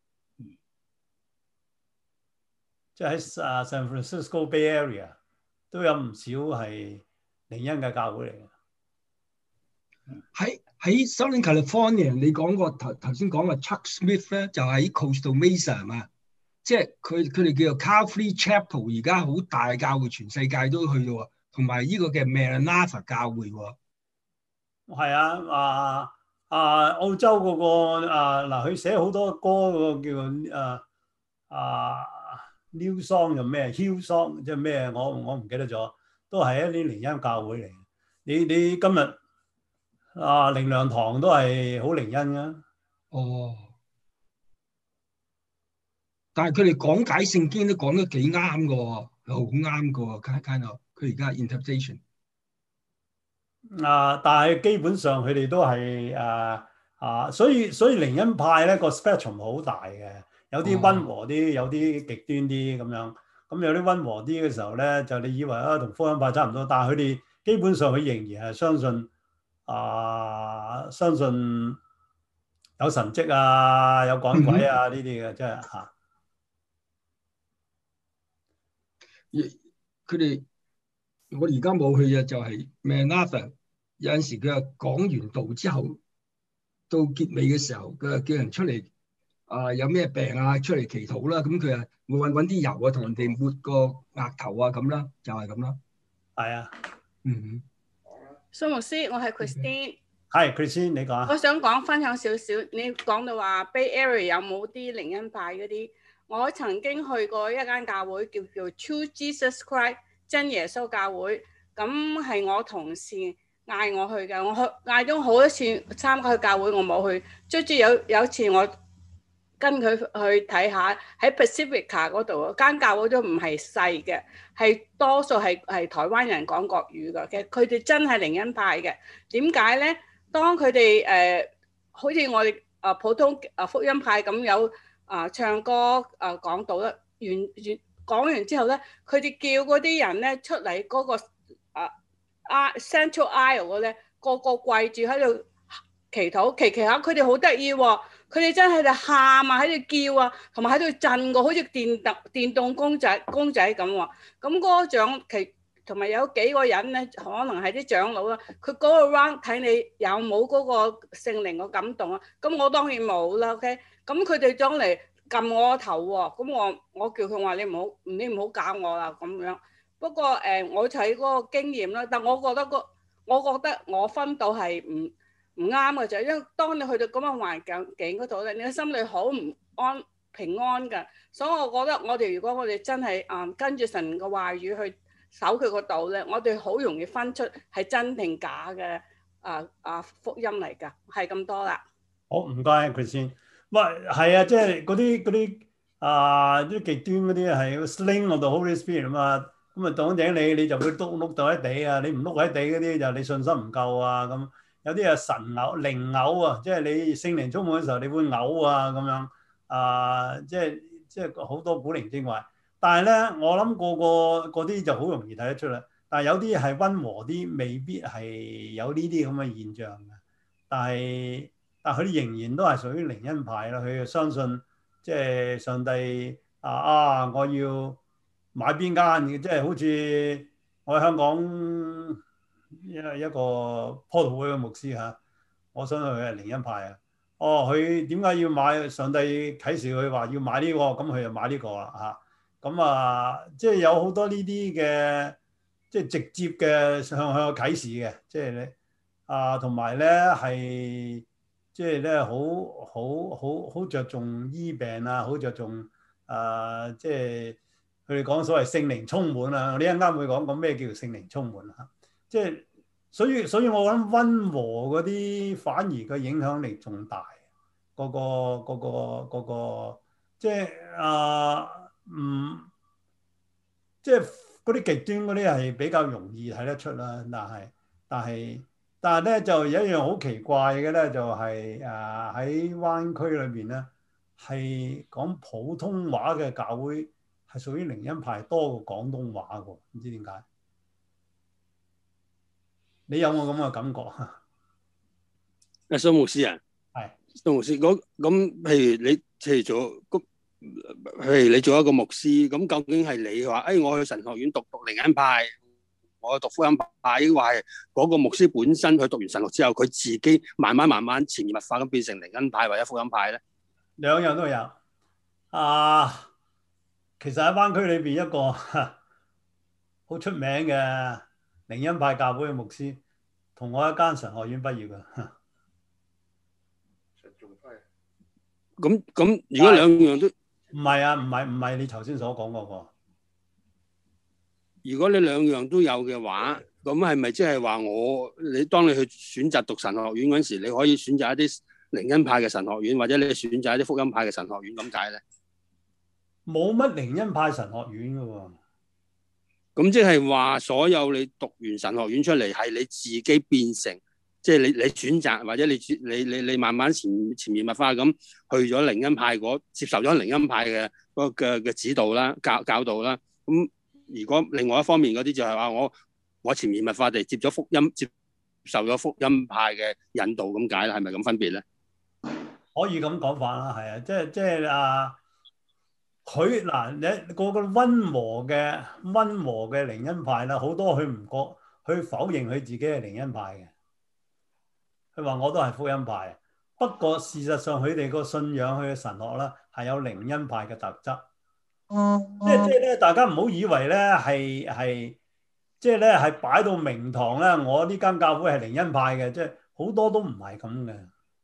即係喺啊 San Francisco Bay Area 都有唔少係靈恩嘅教會嚟嘅。 喺喺 Southern California，你講過頭頭先講嘅 Chuck Smith 咧，就喺 Coastal Mesa 係嘛？即係佢佢哋叫做 Calvary Chapel，而家好大嘅教會，全世界都去到喎。同埋呢個嘅 Maranatha 教會喎。 係啊，啊啊澳洲嗰個啊嗱，佢寫好多歌嗰個叫做啊啊 New Song 就咩 Hill Song 即係咩？我我唔記得咗，都係一啲靈恩教會嚟。你你今日啊靈糧堂都係好靈恩㗎。 哦。但係佢哋講解聖經都講得幾啱㗎喎，好啱㗎喎，kind of佢而家 interpretation。 啊！但係基本上佢哋都係啊啊，所以所以靈恩派咧個 spectrum 好大嘅，有啲溫和啲，有啲極端啲咁樣。咁有啲溫和啲嘅時候咧，就你以為啊同福音派差唔多，但係佢哋基本上佢仍然係相信啊，相信有神蹟啊，有趕鬼啊呢啲嘅，即係嚇。 佢哋我而家冇去嘅就係 Maranatha， 有陣時佢又講完道之後，到結尾嘅時候，佢又叫人出嚟啊，有咩病啊，出嚟祈禱啦。咁佢啊會揾揾啲油啊，同人哋抹個額頭啊咁啦，就係咁啦。 係啊， 嗯。 蘇牧師，我係 Christine。 係 Christine，你講。 我想講分享少少，你講到話 Bay Area 有冇啲靈恩派嗰啲？我曾經去過一間教會叫做 True Jesus Christ 真耶穌教會，咁係我同事嗌我去嘅，我去嗌咗好多次參加去教會，我冇去。最主有有一次我跟佢去睇下喺 Pacifica 嗰度，間教會都唔係細嘅，係多數係係台灣人講國語嘅，其實佢哋真係靈恩派嘅。點解咧？當佢哋誒好似我哋啊普通啊福音派咁有。啊，唱歌啊，講道咧，完完講完之後咧，佢哋叫嗰啲人咧出嚟嗰個啊啊 Central Aisle 嗰咧，個個跪住喺度祈禱，祈祈下佢哋好得意喎，佢哋真係喺度喊啊，喺度叫啊，同埋喺度震個，好似電動電動公仔公仔咁喎。咁嗰個長其同埋有幾個人咧，可能係啲長老啦，佢嗰個 round 睇你有冇嗰個聖靈個感動啊。咁我當然冇啦 ，OK。咁佢哋將嚟撳我個頭喎，咁我我叫佢話你唔好，你唔好搞我啦咁樣。不過誒、呃，我睇嗰個經驗啦，但我覺得個，我覺得我分到係唔唔啱嘅就係，因為當你去到咁嘅環境境嗰度咧，你嘅心裏好唔安平安㗎。所以我覺得我哋如果我哋真係啊、嗯、跟住神嘅話語去守佢個道咧，我哋好容易分出係真定假嘅啊啊福音嚟㗎，係咁多啦。 好，唔該佢先。喂，係啊，即係嗰啲嗰啲啊啲極端嗰啲係 sling of the Holy Spirit 啊嘛，咁啊當頂你你就會碌碌到喺地啊，你唔碌喺地嗰啲就你信心唔夠啊咁。有啲啊神嘔靈嘔啊，即係你聖靈充滿嘅時候你會嘔啊咁樣啊，即係即係好多古靈精怪。但係咧，我諗個個嗰啲就好容易睇得出啦。但係有啲係溫和啲，未必係有呢啲咁嘅現象嘅。但係但係佢哋仍然都係屬於靈恩派啦。佢就相信即係上帝啊啊！我要買邊間，即係好似我喺香港一一個坡道會嘅牧師嚇，我相信佢係靈恩派啊。哦，佢點解要買？上帝啟示佢話要買呢個，咁佢就買呢個啦嚇。咁啊，即係有好多呢啲嘅，即係直接嘅向向有啟示嘅，即係咧啊，同埋咧係即係咧好好好好着重醫病啊，好着重啊，即係佢哋講所謂聖靈充滿啊。我呢一陣間會講講咩叫聖靈充滿啊，即係所以所以我諗溫和嗰啲反而個影響力仲大，嗰、個嗰、個嗰、個即係啊嗯，即係嗰啲極端嗰啲係比較容易睇得出啦。但係但係但係咧就有一樣好奇怪嘅咧，就係誒喺灣區裏邊咧係講普通話嘅教會係屬於靈恩派多過廣東話嘅，唔知點解？你有冇咁嘅感覺啊？ 阿蘇牧師啊， 係蘇牧師，咁咁，譬如你譬如做咁，譬如你做一個牧師，咁究竟係你話，誒、哎，我去神學院讀讀靈恩派，我讀福音派，抑或係嗰個牧師本身佢讀完神學之後，佢自己慢慢慢慢潛移默化咁變成靈恩派或者福音派咧？ 兩樣都有。啊，其實喺灣區裏邊一個好出名嘅靈恩派教會嘅牧師，同我一間神學院畢業嘅。 咁咁，如果兩樣都唔係啊，唔係唔係你頭先所講嗰個。 如果你兩樣都有嘅話，咁係咪即係話我你當你去選擇讀神學院嗰陣時，你可以選擇一啲靈恩派嘅神學院，或者你選擇一啲福音派嘅神學院咁解咧？ 冇乜靈恩派神學院嘅喎。 咁即係話，所有你讀完神學院出嚟，係你自己變成，即係你你選擇，或者你你你你慢慢潛潛移默化咁去咗靈恩派嗰，接受咗靈恩派嘅嗰嘅嘅指導啦、教教導啦。咁如果另外一方面嗰啲就係話我我潛移默化地接咗福音，接受咗福音派嘅引導咁解啦，係咪咁分別咧？ 可以咁講法啦，係啊，即係即係啊。佢嗱，你個個溫和嘅溫和嘅靈恩派啦，好多佢唔覺，佢否認佢自己係靈恩派嘅。佢話我都係福音派，不過事實上佢哋個信仰佢嘅神學啦係有靈恩派嘅特質。即係即係咧，大家唔好以為咧係係即係咧係擺到名堂咧，我呢間教會係靈恩派嘅，即係好多都唔係咁嘅。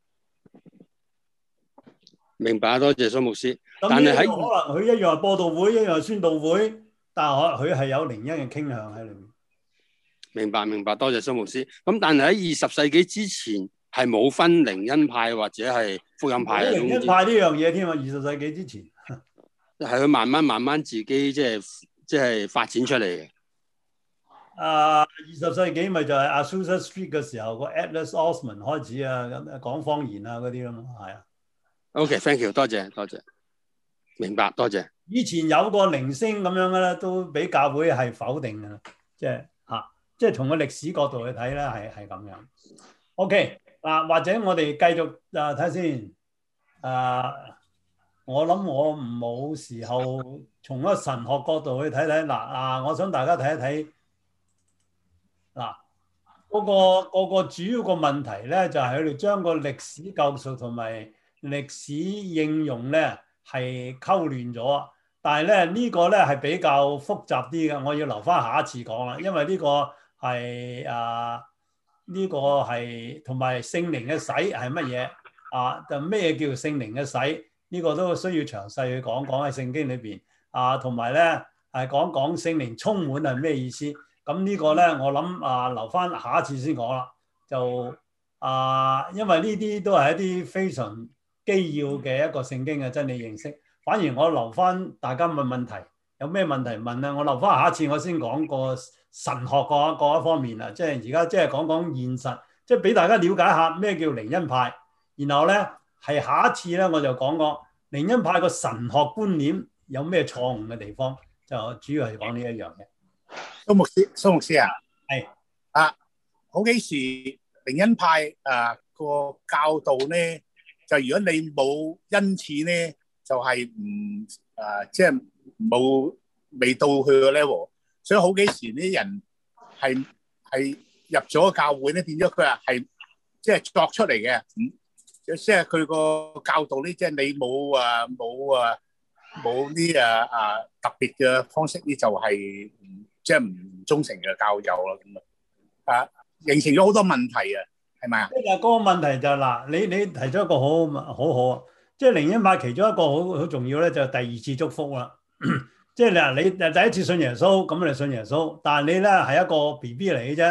明白，多謝蘇牧師。 但係喺可能佢一樣係播道會，一樣係宣道會，但係佢係有靈恩嘅傾向喺裏面。 明白明白，多謝蘇牧師。咁但係喺二十世紀之前係冇分靈恩派或者係福音派。 靈恩派呢樣嘢添啊！二十世紀之前係佢慢慢慢慢自己即係即係發展出嚟嘅。 啊，二十世紀咪就係 Azusa Street 嘅時候，個 Atlas Osman 開始啊，咁講方言啊嗰啲咯，係啊。 OK，thank you，多謝多謝，明白，多謝。 以前有個零星咁樣嘅咧，都俾教會係否定嘅，即係嚇，即係從個歷史角度去睇咧，係係咁樣。OK，嗱，或者我哋繼續啊睇下先。啊，我諗我冇時候從一個神學角度去睇睇。嗱啊，我想大家睇一睇嗱嗰個嗰個主要個問題咧，就係佢哋將個歷史救贖同埋歷史應用咧係溝亂咗，但係咧呢個咧係比較複雜啲嘅，我要留翻下一次講啦，因為呢個係啊呢個係同埋聖靈嘅洗係乜嘢啊？就咩叫聖靈嘅洗？呢個都需要詳細去講講喺聖經裏邊啊，同埋咧係講講聖靈充滿係咩意思？咁呢個咧我諗啊留翻下一次先講啦，就啊因為呢啲都係一啲非常基要嘅一個聖經嘅真理認識，反而我留翻大家問問題，有咩問題問啊？我留翻下一次我先講個神學嗰嗰一方面啦，即係而家即係講講現實，即係俾大家了解下咩叫靈恩派，然後咧係下一次咧我就講講靈恩派個神學觀念有咩錯誤嘅地方，就主要係講呢一樣嘅。 蘇牧師，蘇牧師啊， 係啊，好幾時靈恩派啊個教導咧？就如果你冇恩賜咧，就係唔誒，即係冇未到佢個 level，所以好幾時啲人係係入咗教會咧，變咗佢話係即係作出嚟嘅，嗯，即係佢個教導咧，即係你冇誒冇誒冇啲誒誒特別嘅方式咧，就係即係唔忠誠嘅教友咯，咁啊，啊形成咗好多問題啊！係咪啊？即係嗰個問題就係嗱，你你提咗一個好好好啊！即係靈恩派其中一個好好重要咧，就係第二次祝福啦。即係嗱，你第一次信耶穌，咁你信耶穌，但係你咧係一個 B B 嚟嘅啫。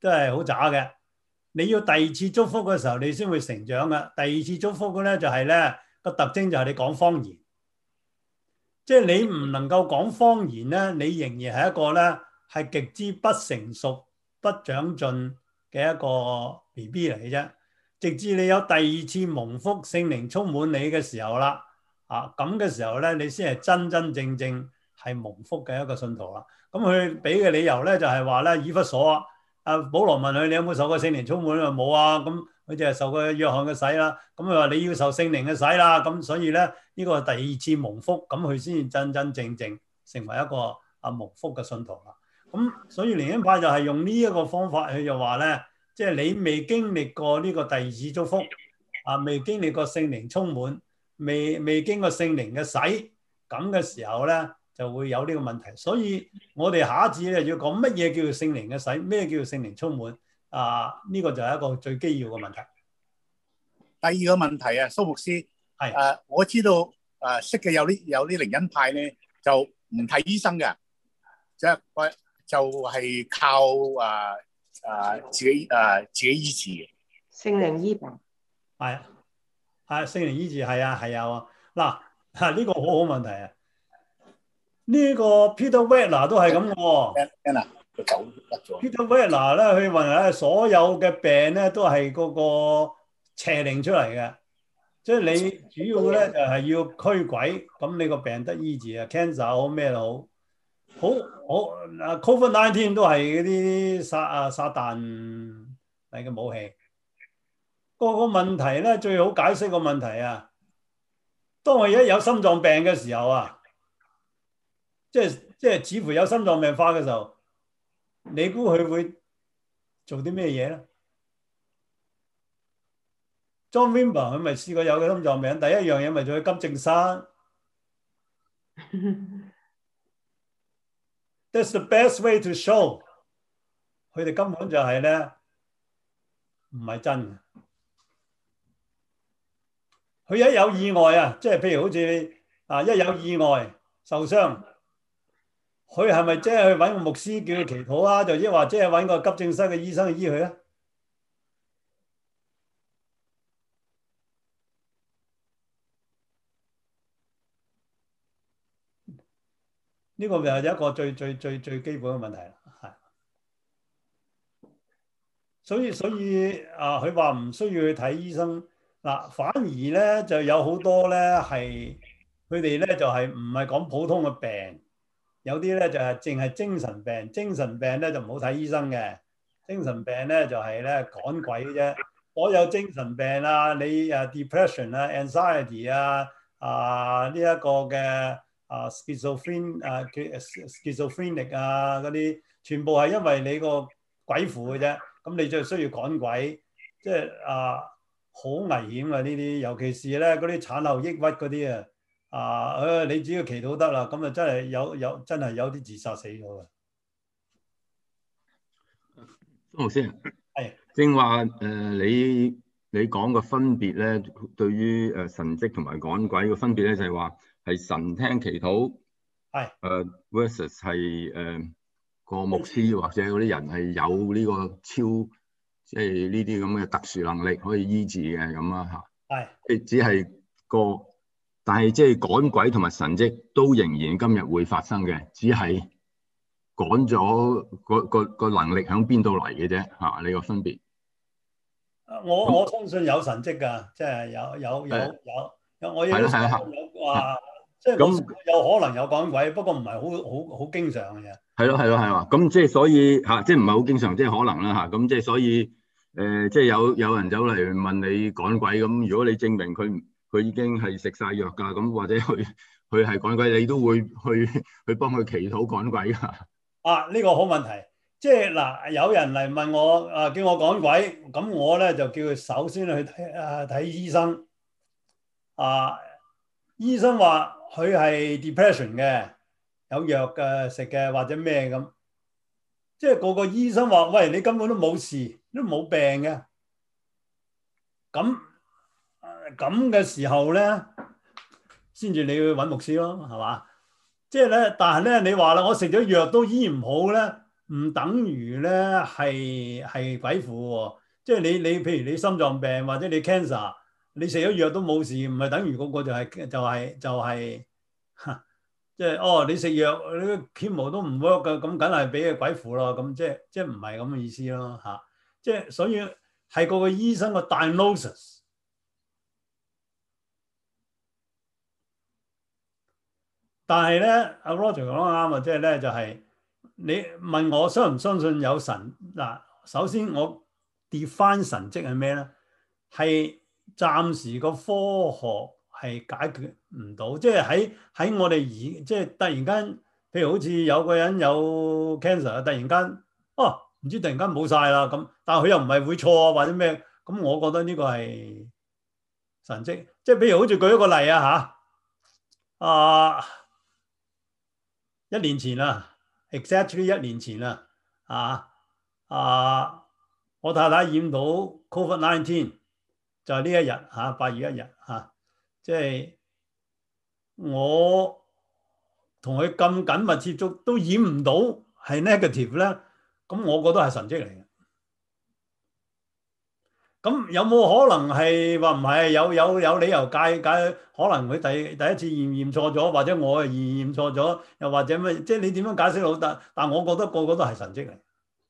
都係好渣嘅。你要第二次祝福嘅時候，你先會成長嘅。第二次祝福嘅咧就係咧個特徵就係你講方言，即係你唔能夠講方言咧，你仍然係一個咧係極之不成熟、不長進嘅一個 B B 嚟嘅啫。直至你有第二次蒙福聖靈充滿你嘅時候啦，啊咁嘅時候咧，你先係真真正正係蒙福嘅一個信徒啦。咁佢俾嘅理由咧就係話咧，以弗所啊，阿保羅問佢你有冇受過聖靈充滿？佢話冇啊，咁佢就係受過約翰嘅洗啦。咁佢話你要受聖靈嘅洗啦，咁所以咧呢個係第二次蒙福，咁佢先至真真正正成為一個啊蒙福嘅信徒啦。咁所以靈恩派就係用呢一個方法，佢就話咧。即係你未經歷過呢個第二次祝福，啊，未經歷過聖靈充滿，未未經過聖靈嘅洗，咁嘅時候咧就會有呢個問題。所以我哋下一次咧要講乜嘢叫做聖靈嘅洗，咩叫做聖靈充滿啊？呢、這個就係一個最基要嘅問題。 第二個問題啊，蘇牧師係誒、呃，我知道誒、呃、識嘅有啲有啲靈恩派咧就唔睇醫生嘅，即係就係、是、靠誒。呃誒、呃，自己誒、呃，自己醫治嘅聖靈醫病， 係係聖靈醫治，係啊係啊。嗱，吓呢個好好問題啊。呢、這個 Peter Wagner 都係咁嘅。 佢走甩咗。 Peter Wagner 咧，佢話咧，所有嘅病咧都係嗰個邪靈出嚟嘅，即係你主要咧就係要驅鬼，咁你個病得醫治啊 ，cancer 好咩都好。好好啊 ！Covid nineteen 都係嗰啲撒啊撒旦嚟嘅武器。個個問題咧，最好解釋個問題啊！當我一有心臟病嘅時候啊，即係即係似乎有心臟病發嘅時候，你估佢會做啲咩嘢咧 ？John Wimber 佢咪試過有個心臟病，第一樣嘢咪就去急症室。That's the best way to show，佢哋根本就係咧唔係真嘅。佢一有意外啊，即係譬如好似啊一有意外受傷，佢係咪即係去揾個牧師叫佢祈禱啊？就即係話即係揾個急症室嘅醫生去醫佢咧？呢個就係一個最最最最基本嘅問題啦，係。所以所以啊，佢話唔需要去睇醫生嗱，反而咧就有好多咧係佢哋咧就係唔係講普通嘅病，有啲咧就係淨係精神病，精神病咧就唔好睇醫生嘅，精神病咧就係咧趕鬼嘅啫。所有精神病啊，你啊 depression 啊 anxiety 啊啊呢一個嘅。啊 schizophrenic 啊 schizophrenic 啊嗰啲，全部係因為你個鬼附嘅啫。咁你就需要趕鬼，即係啊好危險啊呢啲，尤其是咧嗰啲產後抑鬱嗰啲啊，啊誒你只要祈禱得啦，咁啊真係有有真係有啲自殺死咗嘅。 蘇牧師， 係正話誒你你講個分別咧，對於誒神蹟同埋趕鬼嘅分別咧，就係話。係神聽祈禱，係誒 versus 係誒個牧師或者嗰啲人係有呢個超即係呢啲咁嘅特殊能力可以醫治嘅咁啊嚇。係，即係只係個，但係即係趕鬼同埋神蹟都仍然今日會發生嘅，只係趕咗個個個能力喺邊度嚟嘅啫嚇？呢個分別。 我我相信有神蹟㗎，即係有有有有有，我應該有話。即係咁有可能有趕鬼，不過唔係好好好經常嘅啫。係咯係咯係嘛，咁即係所以嚇，即係唔係好經常，即係可能啦嚇。咁即係所以誒、呃，即係有有人走嚟問你趕鬼咁，如果你證明佢佢已經係食晒藥㗎，咁或者佢佢係趕鬼，你都會去去幫佢祈禱趕鬼㗎。啊，呢、呢個好問題，即係嗱，有人嚟問我啊，叫我趕鬼，咁我咧就叫佢首先去睇啊睇醫生啊，醫生話。佢係 depression 嘅，有藥嘅食嘅或者咩咁，即係個個醫生話：喂，你根本都冇事，都冇病嘅。咁咁嘅時候咧，先至你去揾牧師咯，係嘛？即係咧，但係咧，你話啦，我食咗藥都醫唔好咧， 唔等於咧係係鬼附喎。即係你你譬如你心臟病或者你 cancer，你食咗藥都冇事，唔係等於嗰個就係就係就係即係哦，你食藥你 chemo 都唔 work 嘅，咁梗係俾個鬼附咯。咁即係即係唔係咁嘅意思咯嚇。即係所以係個個醫生個 diagnosis。但係咧，阿 Roger 講得啱啊，即係咧就係你問我相唔相信有神嗱，首先我 define 神蹟係咩咧？係暫時個科學係解決唔到，即係喺喺我哋而即係突然間，譬如好似有個人有 cancer，突然間哦唔知突然間冇晒啦咁，但係佢又唔係會錯或者咩，咁我覺得呢個係神蹟。即係譬如好似舉一個例啊嚇，啊一年前啦 ，exactly 一年前啦，啊啊我太太染到 Covid nineteen。就係呢一日嚇，八月一日嚇，即係我同佢咁緊密接觸都染唔到係 negative 咧，咁我覺得係神蹟嚟嘅。咁有冇可能係話唔係有有有理由解解？可能佢第第一次驗驗錯咗，或者我係驗驗錯咗，又或者咩？即係你點樣解釋都得，但我覺得個個都係神蹟嚟。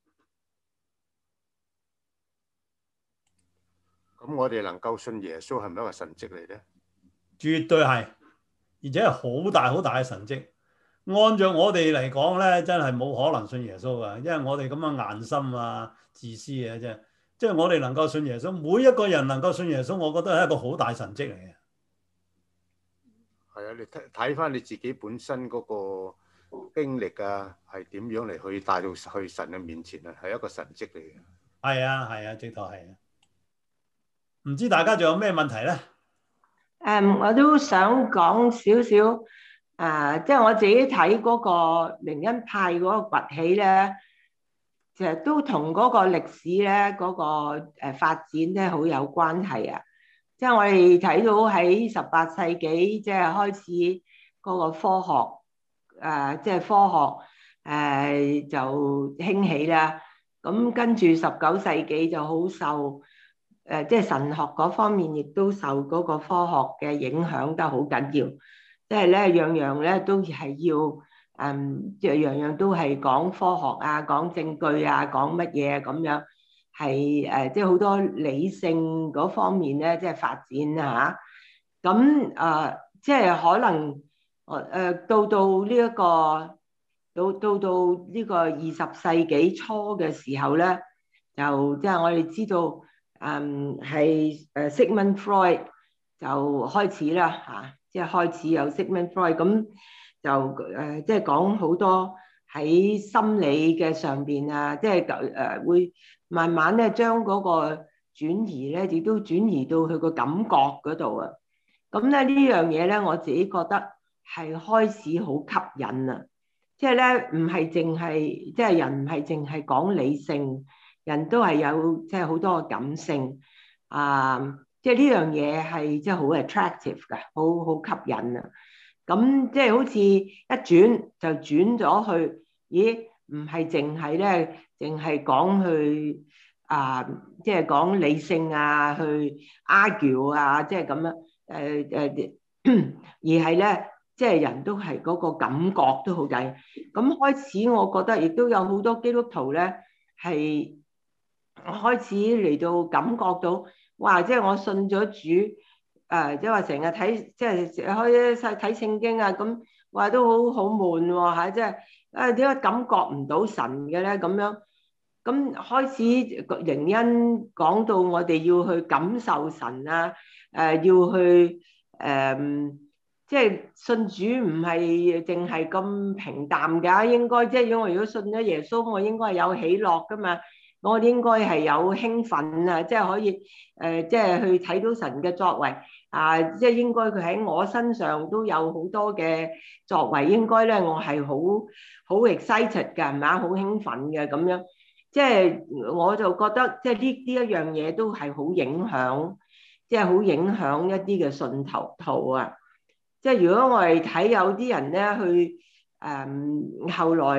咁我哋能夠信耶穌係咪一個神蹟嚟咧？ 絕對係，而且係好大好大嘅神蹟。按照我哋嚟講咧，真係冇可能信耶穌㗎，因為我哋咁樣硬心啊、自私啊，即係即係我哋能夠信耶穌，每一個人能夠信耶穌，我覺得係一個好大神蹟嚟嘅。 係啊，你睇睇翻你自己本身嗰個經歷啊，係點樣嚟去帶到去神嘅面前啊？係一個神蹟嚟嘅。 係啊，係啊，直頭係啊。唔知大家仲有咩問題咧？ 誒，um, 我都想講少少，誒、呃，即係我自己睇嗰個靈恩派嗰個崛起咧，其實都同嗰個歷史咧嗰、嗰個誒發展咧好有關係啊！即係我哋睇到喺十八世紀，即係開始嗰個科學，誒、呃，即係科學誒、呃、就興起啦。咁跟住十九世紀就好受。誒、呃，即係神學嗰方面，亦都受嗰個科學嘅影響得好緊要。即係咧，樣樣咧都係要，誒，即係樣樣都係講科學啊，講證據啊，講乜嘢咁樣，係誒、呃，即係好多理性嗰方面咧，即係發展啊嚇。咁誒，即係可能，誒、呃，到到呢、這、一個，到到到呢個二十世紀初嘅時候咧，就即係我哋知道。嗯，係誒 Sigmund Freud 就開始啦嚇，即係開始有 Sigmund Freud，咁就誒即係講好多喺心理嘅上邊啊，即係誒會慢慢咧將嗰個轉移咧，亦都轉移到佢個感覺嗰度啊。咁咧呢樣嘢咧，我自己覺得係開始好吸引啊！即係咧唔係淨係即係人唔係淨係講理性。人都係有即係好多感性啊！即係呢樣嘢係即係好 attractive 嘅，好好吸引啊！咁即係好似一轉就轉咗去，咦？唔係淨係咧，淨係講去啊，即係講理性啊，去 argue 啊，即係咁樣誒誒，而係咧，即係人都係嗰個感覺都好緊。咁開始我覺得亦都有好多基督徒咧係。開始嚟到感覺到，哇！即係我信咗主，誒、呃，即係話成日睇，即係開晒睇聖經啊，咁話都好好悶喎嚇，即係誒點解感覺唔到神嘅咧？咁樣咁開始靈恩講到我哋要去感受神啊，誒、呃、要去誒、呃，即係信主唔係淨係咁平淡㗎，應該即係因為如果信咗耶穌，我應該係有喜樂㗎嘛。我應該係有興奮啊，即係可以誒，即係去睇到神嘅作為啊，即係應該佢喺我身上都有好多嘅作為，應該咧我係好好 excited 㗎，係咪啊？好興奮嘅咁樣，即係我就覺得即係呢呢一樣嘢都係好影響，即係好影響一啲嘅信徒徒啊！即係如果我哋睇有啲人咧去誒後來。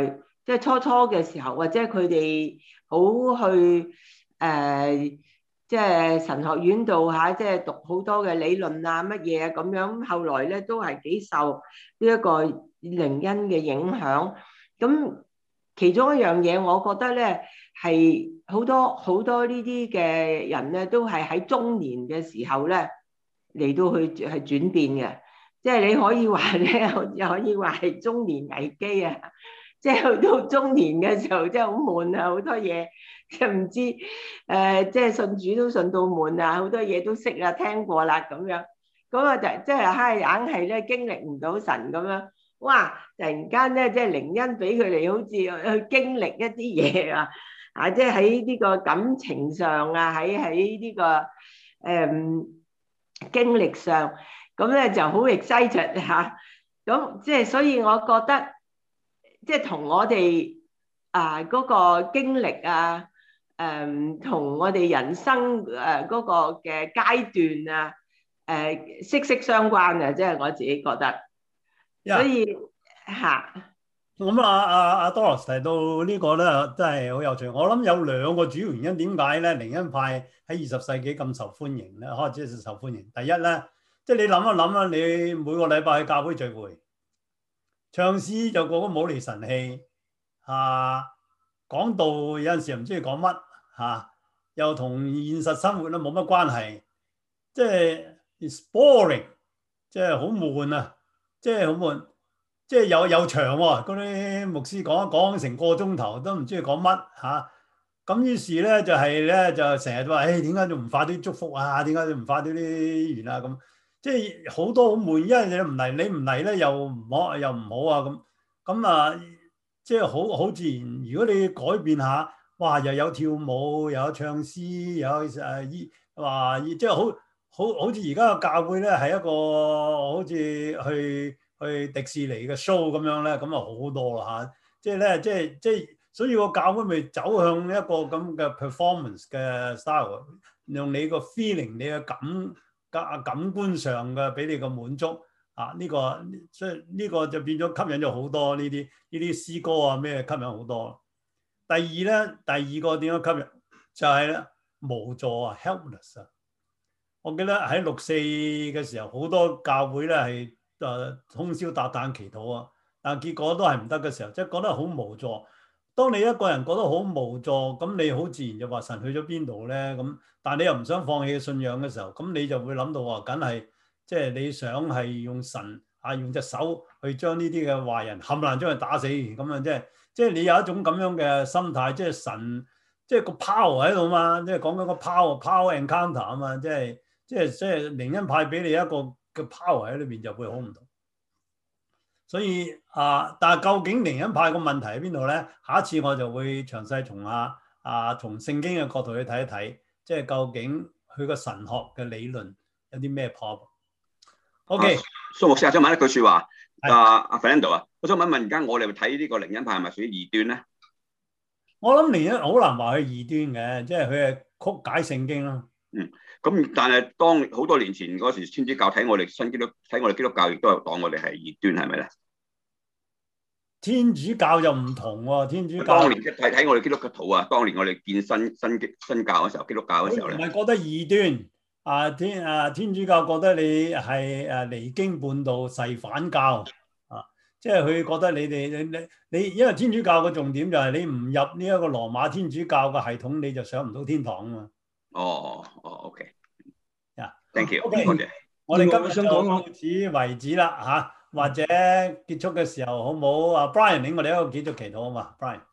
即係初初嘅時候，或者佢哋好去誒、呃，即係神學院度嚇，即係讀好多嘅理論啊乜嘢啊咁樣，後來咧都係幾受呢一個靈恩嘅影響。咁其中一樣嘢，我覺得咧係好多好多呢啲嘅人咧，都係喺中年嘅時候咧嚟到去係轉變嘅，即係你可以話咧，又可以話係中年危機啊！即係去到中年嘅時候，真係好悶啊，好多嘢即係唔知誒，即係信主都信到悶啊，好多嘢都識啦，聽過啦咁樣，咁啊就即係嗨硬係咧經歷唔到神咁樣。哇！突然間咧，即係靈恩俾佢哋好似去經歷一啲嘢啊！啊，即係喺呢個感情上啊，喺喺呢個誒、嗯、經歷上，咁咧就好 excited 嚇。咁即係所以，我覺得即係同我哋啊嗰個經歷啊，誒同我哋人生誒嗰個嘅階段啊，誒息息相關啊！即係我自己覺得。所以嚇， 咁啊啊啊 Doris 提到呢個咧，真係好有趣。我諗有兩個主要原因，點解咧靈恩派喺二十世紀咁受歡迎咧？開始受歡迎。第一咧，即係你諗一諗啊，你每個禮拜去教會聚會，唱詩就個個冇厘神氣啊，講道有陣時又唔知佢講乜嚇，又同現實生活咧冇乜關係，即係 it's boring，即係好悶啊！即係好悶，即係有有長喎，嗰啲牧師講一講成個鐘頭都唔知佢講乜嚇。咁、啊、於是咧就係、是、咧就成日都話，誒點解仲唔發啲祝福啊？點解仲唔發啲啲言啊？咁即係好多好悶，因為你唔嚟，你唔嚟咧又唔好又唔好啊咁。咁啊，即係好好自然。如果你改變下，哇又有跳舞，又有唱詩，又有誒依話即係好。好好似而家個教會咧係一個好似去去迪士尼嘅 show 咁樣咧，咁啊好多啦嚇！即係咧，即係即係，所以個教會咪走向一個咁嘅 performance 嘅 style，用你個 feeling、你嘅感感感官上嘅俾你個滿足啊！呢個所以呢個就變咗吸引咗好多呢啲呢啲詩歌啊咩吸引好多。第二咧，第二個點樣吸引就係咧無助啊 helpless 啊！我記得喺六四嘅時候，好多教會咧係誒通宵達旦祈禱啊，但結果都係唔得嘅時候，即係覺得好無助。當你一個人覺得好無助，咁你好自然就話神去咗邊度咧？咁但係你又唔想放棄信仰嘅時候，咁你就會諗到話，梗係即係你想係用神啊，用隻手去將呢啲嘅壞人冚唪唥將佢打死，咁啊即係即係你有一種咁樣嘅心態，即係神即係個 power 喺度嘛，即係講緊個 power power encounter 啊嘛，即係。即係即係靈恩派俾你一個嘅 power 喺裏邊就會好唔同，所以啊，但係究竟靈恩派個問題喺邊度咧？下一次我就會詳細從啊啊從聖經嘅角度去睇一睇，即係究竟佢個神學嘅理論有啲咩 problem？OK， 蘇牧師，我想問一句説話，啊阿 Fernando 啊，我想問一問，而家我哋睇呢個靈恩派係咪屬於異端咧？ 我諗靈恩好難話佢異端嘅，即係佢係曲解聖經咯。 嗯。咁但係當好多年前嗰時，天主教睇我哋新基督睇我哋基督教，亦都係當我哋係異端，係咪咧？ 天主教就唔同喎，天主教當年睇睇我哋基督徒啊，當年我哋建新新新教嘅時候，基督教嘅時候咧， 唔係覺得異端啊，天啊天主教覺得你係誒離經叛道、誓反教啊，即係佢覺得你哋你你你，因為天主教嘅重點就係你唔入呢一個羅馬天主教嘅系統，你就上唔到天堂啊嘛。 哦哦 ，OK， 呀 ，thank you， 多謝。我哋今日就到此為止啦嚇，或者結束嘅時候好冇啊 ？Brian，你我哋一個結束祈禱啊嘛 ，Brian。